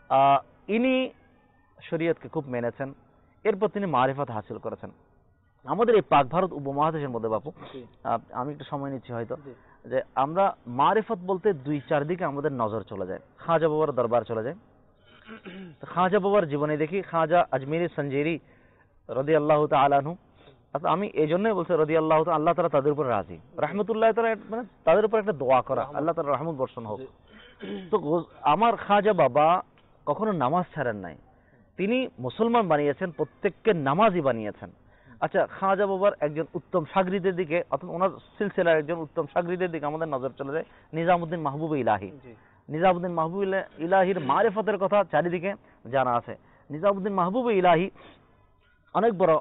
ইনি শরীয়তকে খুব মেনেছেন, এরপর তিনি মারিফত হাসিল করেছেন। আমাদের এই পাক ভারত উপমহাদেশের মধ্যে বাপু, আমি একটু সময় নিচ্ছি হয়তো, যে আমরা মারিফত বলতে 2-4 দিকে আমাদের নজর চলে যায়। খাজা বাবার দরবার চলে যায়, খাজা বাবার জীবনে দেখি খাজা আজমিরি সঞ্জেরি রাদিয়াল্লাহু তাআলা আনহু। আমি এই জন্যই বলছি রাদিয়াল্লাহু তাআলা, আল্লাহ তাআলা তাদের উপর রাজি, রাহমাতুল্লাহ তাআলা, মানে তাদের উপর একটা দোয়া করা, আল্লাহ তাআলা রহমত বর্ষণ হোক। তো আমার খাজা বাবা কখনো নামাজ ছাড়েন নাই, তিনি মুসলমান বানিয়েছেন, প্রত্যেককে নামাজি বানিয়েছেন। আচ্ছা, খাজা বাবার একজন উত্তম শাগরিদের দিকে, অর্থাৎ ওনার সিলসিলার একজন উত্তম শাগরিদের দিকে আমাদের নজর চলে যায়, নিজামউদ্দিন মাহবুব ইলাহি। নিজামউদ্দিন মাহবুব ইলাহির মারিফতের কথা চারিদিকে জানা আছে। নিজামউদ্দিন মাহবুব ইলাহি অনেক বড়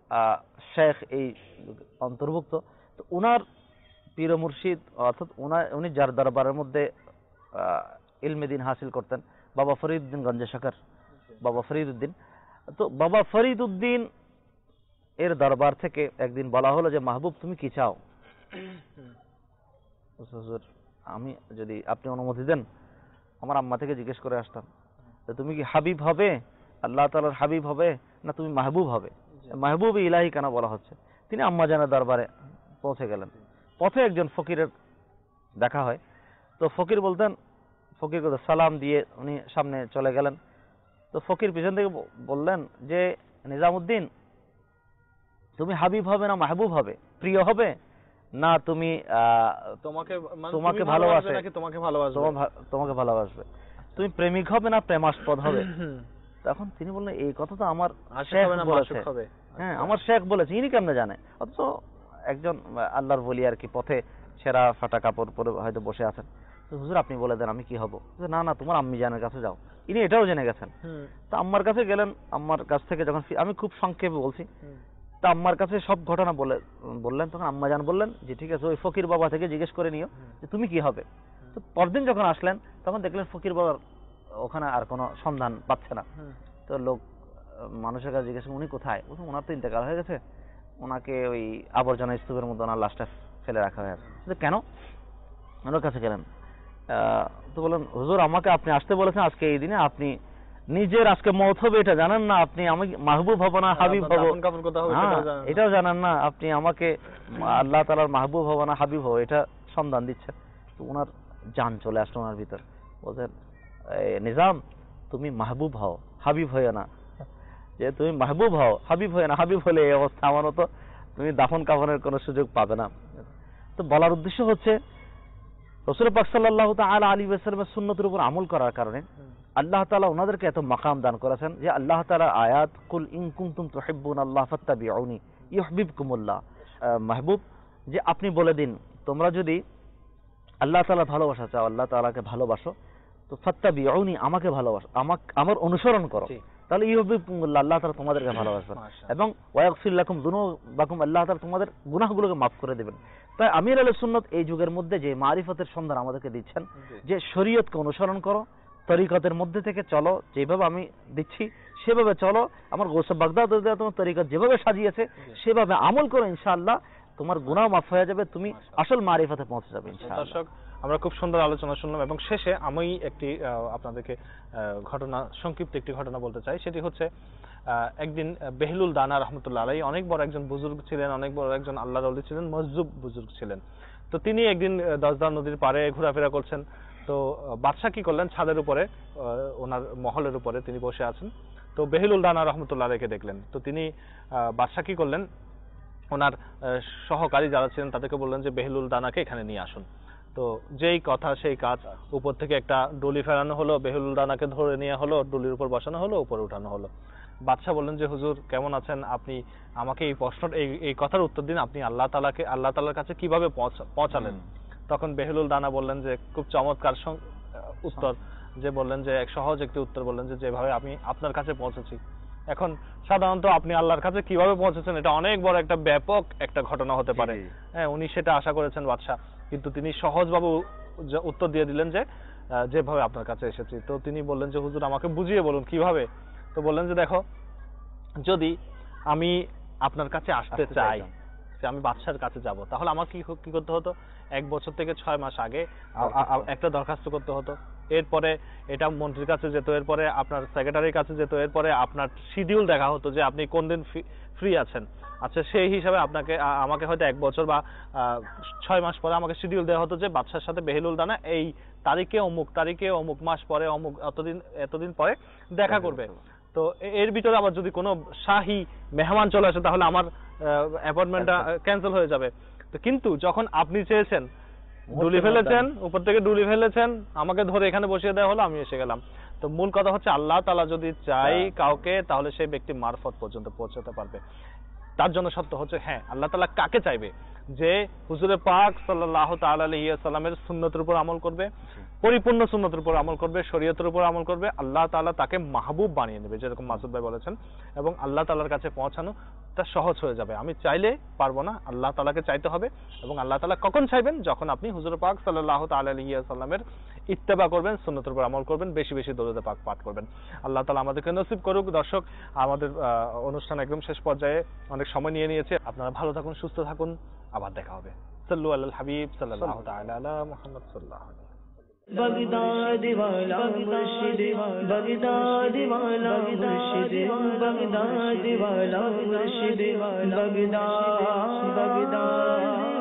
শেখ এই অন্তর্ভুক্ত। তো ওনার পীর মুর্শিদ, অর্থাৎ উনি যার দরবারের মধ্যে ইলমে দ্বীন হাসিল করতেন, বাবা ফরিদউদ্দিন গঞ্জে শকর, বাবা ফরিদউদ্দিন। তো বাবা ফরিদউদ্দিন এর দরবার থেকে একদিন বলা হলো যে, মাহবুব তুমি কি চাও? হুজুর আমি, যদি আপনি অনুমতি দেন, আমার আম্মা থেকে জিজ্ঞেস করে আসতাম যে তুমি কি হাবিব হবে, আল্লাহ তাআলার হাবিব হবে, না তুমি মাহবুব হবে? মাহবুব ইলাহি কেন বলা হচ্ছে? তিনি আম্মা জানের দরবারে পৌঁছে গেলেন। পথে একজন ফকিরের দেখা হয়। তো ফকির বলতেন, ফকিরকে সালাম দিয়ে উনি সামনে চলে গেলেন। তো ফকির পিছন থেকে বললেন যে, নিজামউদ্দিন তুমি হাবিব হবে না মাহবুব হবে, প্রিয় হবে না তুমি তোমাকে ভালোবাসে, তোমাকে ভালোবাসবে, তুমি প্রেমিক হবে না প্রেমাস্পদ হবে? তখন তিনি বললেন, এই কথা তো আমার শেখ বলেছে। হ্যাঁ, আমার শেখ বলেছে, ইনি কেমনে জানে? অথচ একজন আল্লাহর ওলি আর কি, পথে ছেঁড়া ফাটা কাপড় পরে হয়তো বসে আছেন। তো হুজুর আপনি বলে দেন আমি কি হব? না না, তোমার আম্মি জানের কাছে যাও। ইনি এটাও জেনে গেছেন। তো আম্মার কাছে গেলেন। আম্মার কাছ থেকে যখন, আমি খুব সংক্ষেপে বলছি, তা আম্মার কাছে সব ঘটনা বললেন। তখন আম্মা জান বললেন যে ঠিক আছে, ওই ফকির বাবা থেকে জিজ্ঞেস করে নিও যে তুমি কি হবে। তো পরদিন যখন আসলেন তখন দেখলেন ফকির বাবার ওখানে আর কোনো সন্ধান পাচ্ছে না। তো লোক মানুষের কাছে জিজ্ঞেস করেন, উনি কোথায়? ওনার তো ইন্তেকাল হয়ে গেছে, ওনাকে ওই আবর্জনা স্তূপের মধ্যে ওনার লাশটা ফেলে রাখা হয়ে আছে। কেন? ওনার কাছে গেলেন। তো বললেন, হুজুর আমাকে আপনি আসতে বলেছেন আজকে এই দিনে, আপনি নিজের আজকে মওত হবে এটা জানেন না, আপনি আমি মাহবুব হব না হাবিব হব এটাও জানেন না, আপনি আমাকে আল্লাহ তাআলার মাহবুব হব না হাবিব হব এটা সন্ধান দিচ্ছেন। তো ওনার জান চলে আসলো ওনার ভিতর। বলছেন, নিজাম তুমি মাহবুব হও, হাবিব হয়ে না। যে তুমি মাহবুব হও, হাবিব হয়ে না। হাবিব হলে এই অবস্থা আমার মতো তুমি দাফন কাফনের কোনো সুযোগ পাবে না। তো বলার উদ্দেশ্য হচ্ছে, রাসূল পাক সাল্লাল্লাহু তাআলা আলাইহি ওয়াসাল্লামের সুন্নতের উপর আমল করার কারণে আল্লাহ তাআলা ওনাদেরকে এত মাকাম দান করেছেন যে আল্লাহ তাআলা আয়াত, কুল ইন কুনতুম তুহিব্বুনাল্লাহ ফাত্তাবিউনি ইউহিব্বুকুমুল্লাহ, মাহবুব যে আপনি বলে দিন তোমরা যদি আল্লাহ তাআলা ভালোবাসা চাও, আল্লাহ তাআলাকে ভালোবাসো, তো ফাত্তাবিউনি আমাকে ভালোবাসো, আমার অনুসরণ করো। তাহলে ইউহিব্বুকুমুল্লাহ, আল্লাহ তাআলা তোমাদেরকে ভালোবাসবেন, এবং ওয়াগফির লাকুম যুনুবাকুম, আল্লাহ তাআলা তোমাদের গুনাহগুলোকে মাফ করে দেবেন। তাই আমির আহলে সুন্নাত এই যুগের মধ্যে যে মারিফতের সন্ধান আমাদেরকে দিচ্ছেন, যে শরীয়তকে অনুসরণ করো, তরিকতের মধ্যে থেকে চলো, যেভাবে আমি দিচ্ছি সেভাবে চলো, আমার গৌস বাগদাদ রাদিয়াল্লাহু তোমার তরিকত যেভাবে সাজিয়েছে সেভাবে আমল করো, ইনশাআল্লাহ তোমার গুনাহ মাফ হয়ে যাবে, তুমি আসল মারিফতে পৌঁছে যাবে ইনশাআল্লাহ। দর্শক, আমরা খুব সুন্দর আলোচনা শুনলাম, এবং শেষে আমি একটি আপনাদেরকে ঘটনা, সংক্ষিপ্ত একটি ঘটনা বলতে চাই। সেটি হচ্ছে একদিন বেহলুল দানা রহমতুল্লাহ আলাইহি অনেক বড় একজন বুজুর্গ ছিলেন, অনেক বড় একজন আল্লাহর ওলি ছিলেন, মজজুব বুজুর্গ ছিলেন। তো তিনি একদিন দজদা নদীর পাড়ে ঘোরাফেরা করছেন। তো বাদশাহ কি করলেন, ছাদের উপরে ওনার মহলের উপরে তিনি বসে আছেন। তো বেহলুল দানা রহমতুল্লাহ আলাইহিকে দেখলেন। তো তিনি বাদশাহ কি করলেন, ওনার সহকারী যারা ছিলেন তাদেরকে বললেন যে বেহলুল দানাকে এখানে নিয়ে আসুন। তো যেই কথা সেই কাজ, উপর থেকে একটা ডলি ফেরানো হলো, বেহলুল দানাকে ধরে নিয়ে হলো, ডলির উপর বসানো হলো, উপরে উঠানো হলো। বাদশাহ বললেন যে হুজুর কেমন আছেন, আপনি আমাকে এই প্রশ্ন এই কথার উত্তর দিন, আপনি আল্লাহ তাআলার কাছে কিভাবে পৌঁছালেন। তখন বেহলুল দানা বললেন যে খুব চমৎকার উত্তর, যে বললেন যে এক সহজ একটি উত্তর বললেন যে যেভাবে আমি আপনার কাছে পৌঁছেছি। এখন সাধারণত আপনি আল্লাহর কাছে কিভাবে পৌঁছেছেন এটা অনেক বড় একটা ব্যাপক একটা ঘটনা হতে পারে, হ্যাঁ, উনি সেটা আশা করেছেন বাদশাহ, কিন্তু তিনি সহজভাবে উত্তর দিয়ে দিলেন যে যেভাবে আপনার কাছে এসেছি। তো তিনি বললেন যে হুজুর আমাকে বুঝিয়ে বলুন কিভাবে। তো বললেন যে দেখো, যদি আমি আপনার কাছে আসতে চাই, আমি বাদশার কাছে যাব, তাহলে আমার কি করতে হতো, 1 বছর থেকে 6 মাস আগে একটা দরখাস্ত করতে হতো, এরপরে এটা মন্ত্রীর কাছে যেত, এরপরে আপনার সেক্রেটারির কাছে যেত, এরপরে আপনার শিডিউল দেখা হতো যে আপনি কোন দিন ফ্রি আছেন। আচ্ছা, সেই হিসাবে আমাকে হয়তো 1 বছর বা 6 মাস পরে আমাকে শিডিউল দেওয়া হতো যে বাদশার সাথে বেহলুল দানা এই তারিখে অমুক মাস পরে এতদিন পরে দেখা করবে। তো এর ভিতরে আবার যদি কোনো শাহী মেহমান চলে আসে তাহলে আমার অ্যাপয়েন্টমেন্টটা ক্যান্সেল হয়ে যাবে। তো কিন্তু যখন আপনি চেয়েছেন, ডুলি ফেলেছেন, উপর থেকে ডুলি ফেলেছেন, আমাকে ধরে এখানে বসিয়ে দেওয়া হলো, আমি এসে গেলাম। তো মূল কথা হচ্ছে আল্লাহ তাআলা যদি চাই কাউকে, তাহলে সেই ব্যক্তি মারফত পর্যন্ত পৌঁছাতে পারবে। তার জন্য সত্য হচ্ছে, হ্যাঁ, আল্লাহ তাআলা কাকে চাইবে, যে হুজুরে পাক সাল্লাল্লাহু তাআলা আলাইহি ওয়াসাল্লামের সুন্নতের উপর আমল করবে, পরিপূর্ণ সুন্নতের উপর আমল করবে, শরীয়তের উপর আমল করবে, আল্লাহ তাআলা তাকে মাহবুব বানিয়ে নেবে, যেরকম মাসুদ ভাই বলেছেন, এবং আল্লাহ তাআলার কাছে পৌঁছানো তা সহজ হয়ে যাবে। আমি চাইলে পারবো না, আল্লাহ তাআলাকে চাইতে হবে, এবং আল্লাহ তাআলা কখন চাইবেন, যখন আপনি হুজুরে পাক সাল্লাল্লাহু তাআলা আলাইহি ওয়াসাল্লামের ইত্তেবা করবেন, সুন্নতের উপর আমল করবেন, বেশি বেশি দরুদ পাক পাঠ করবেন। আল্লাহ তাআলা আমাদেরকে নসিব করুক। দর্শক, আমাদের অনুষ্ঠান একদম শেষ পর্যায়ে, অনেক সময় নিয়ে নিয়েছে। আপনারা ভালো থাকুন, সুস্থ থাকুন, আবার দেখা হবে। সাল্লু আলাল হাবিব সাল্লাল্লাহু তাআলা আলা মুহাম্মদ সাল্লাল্লাহু আলাইহি बगदाद वाला मुर्शिद, बगदाद वाला मुर्शिद, बगदाद वाला मुर्शिद, बगदाद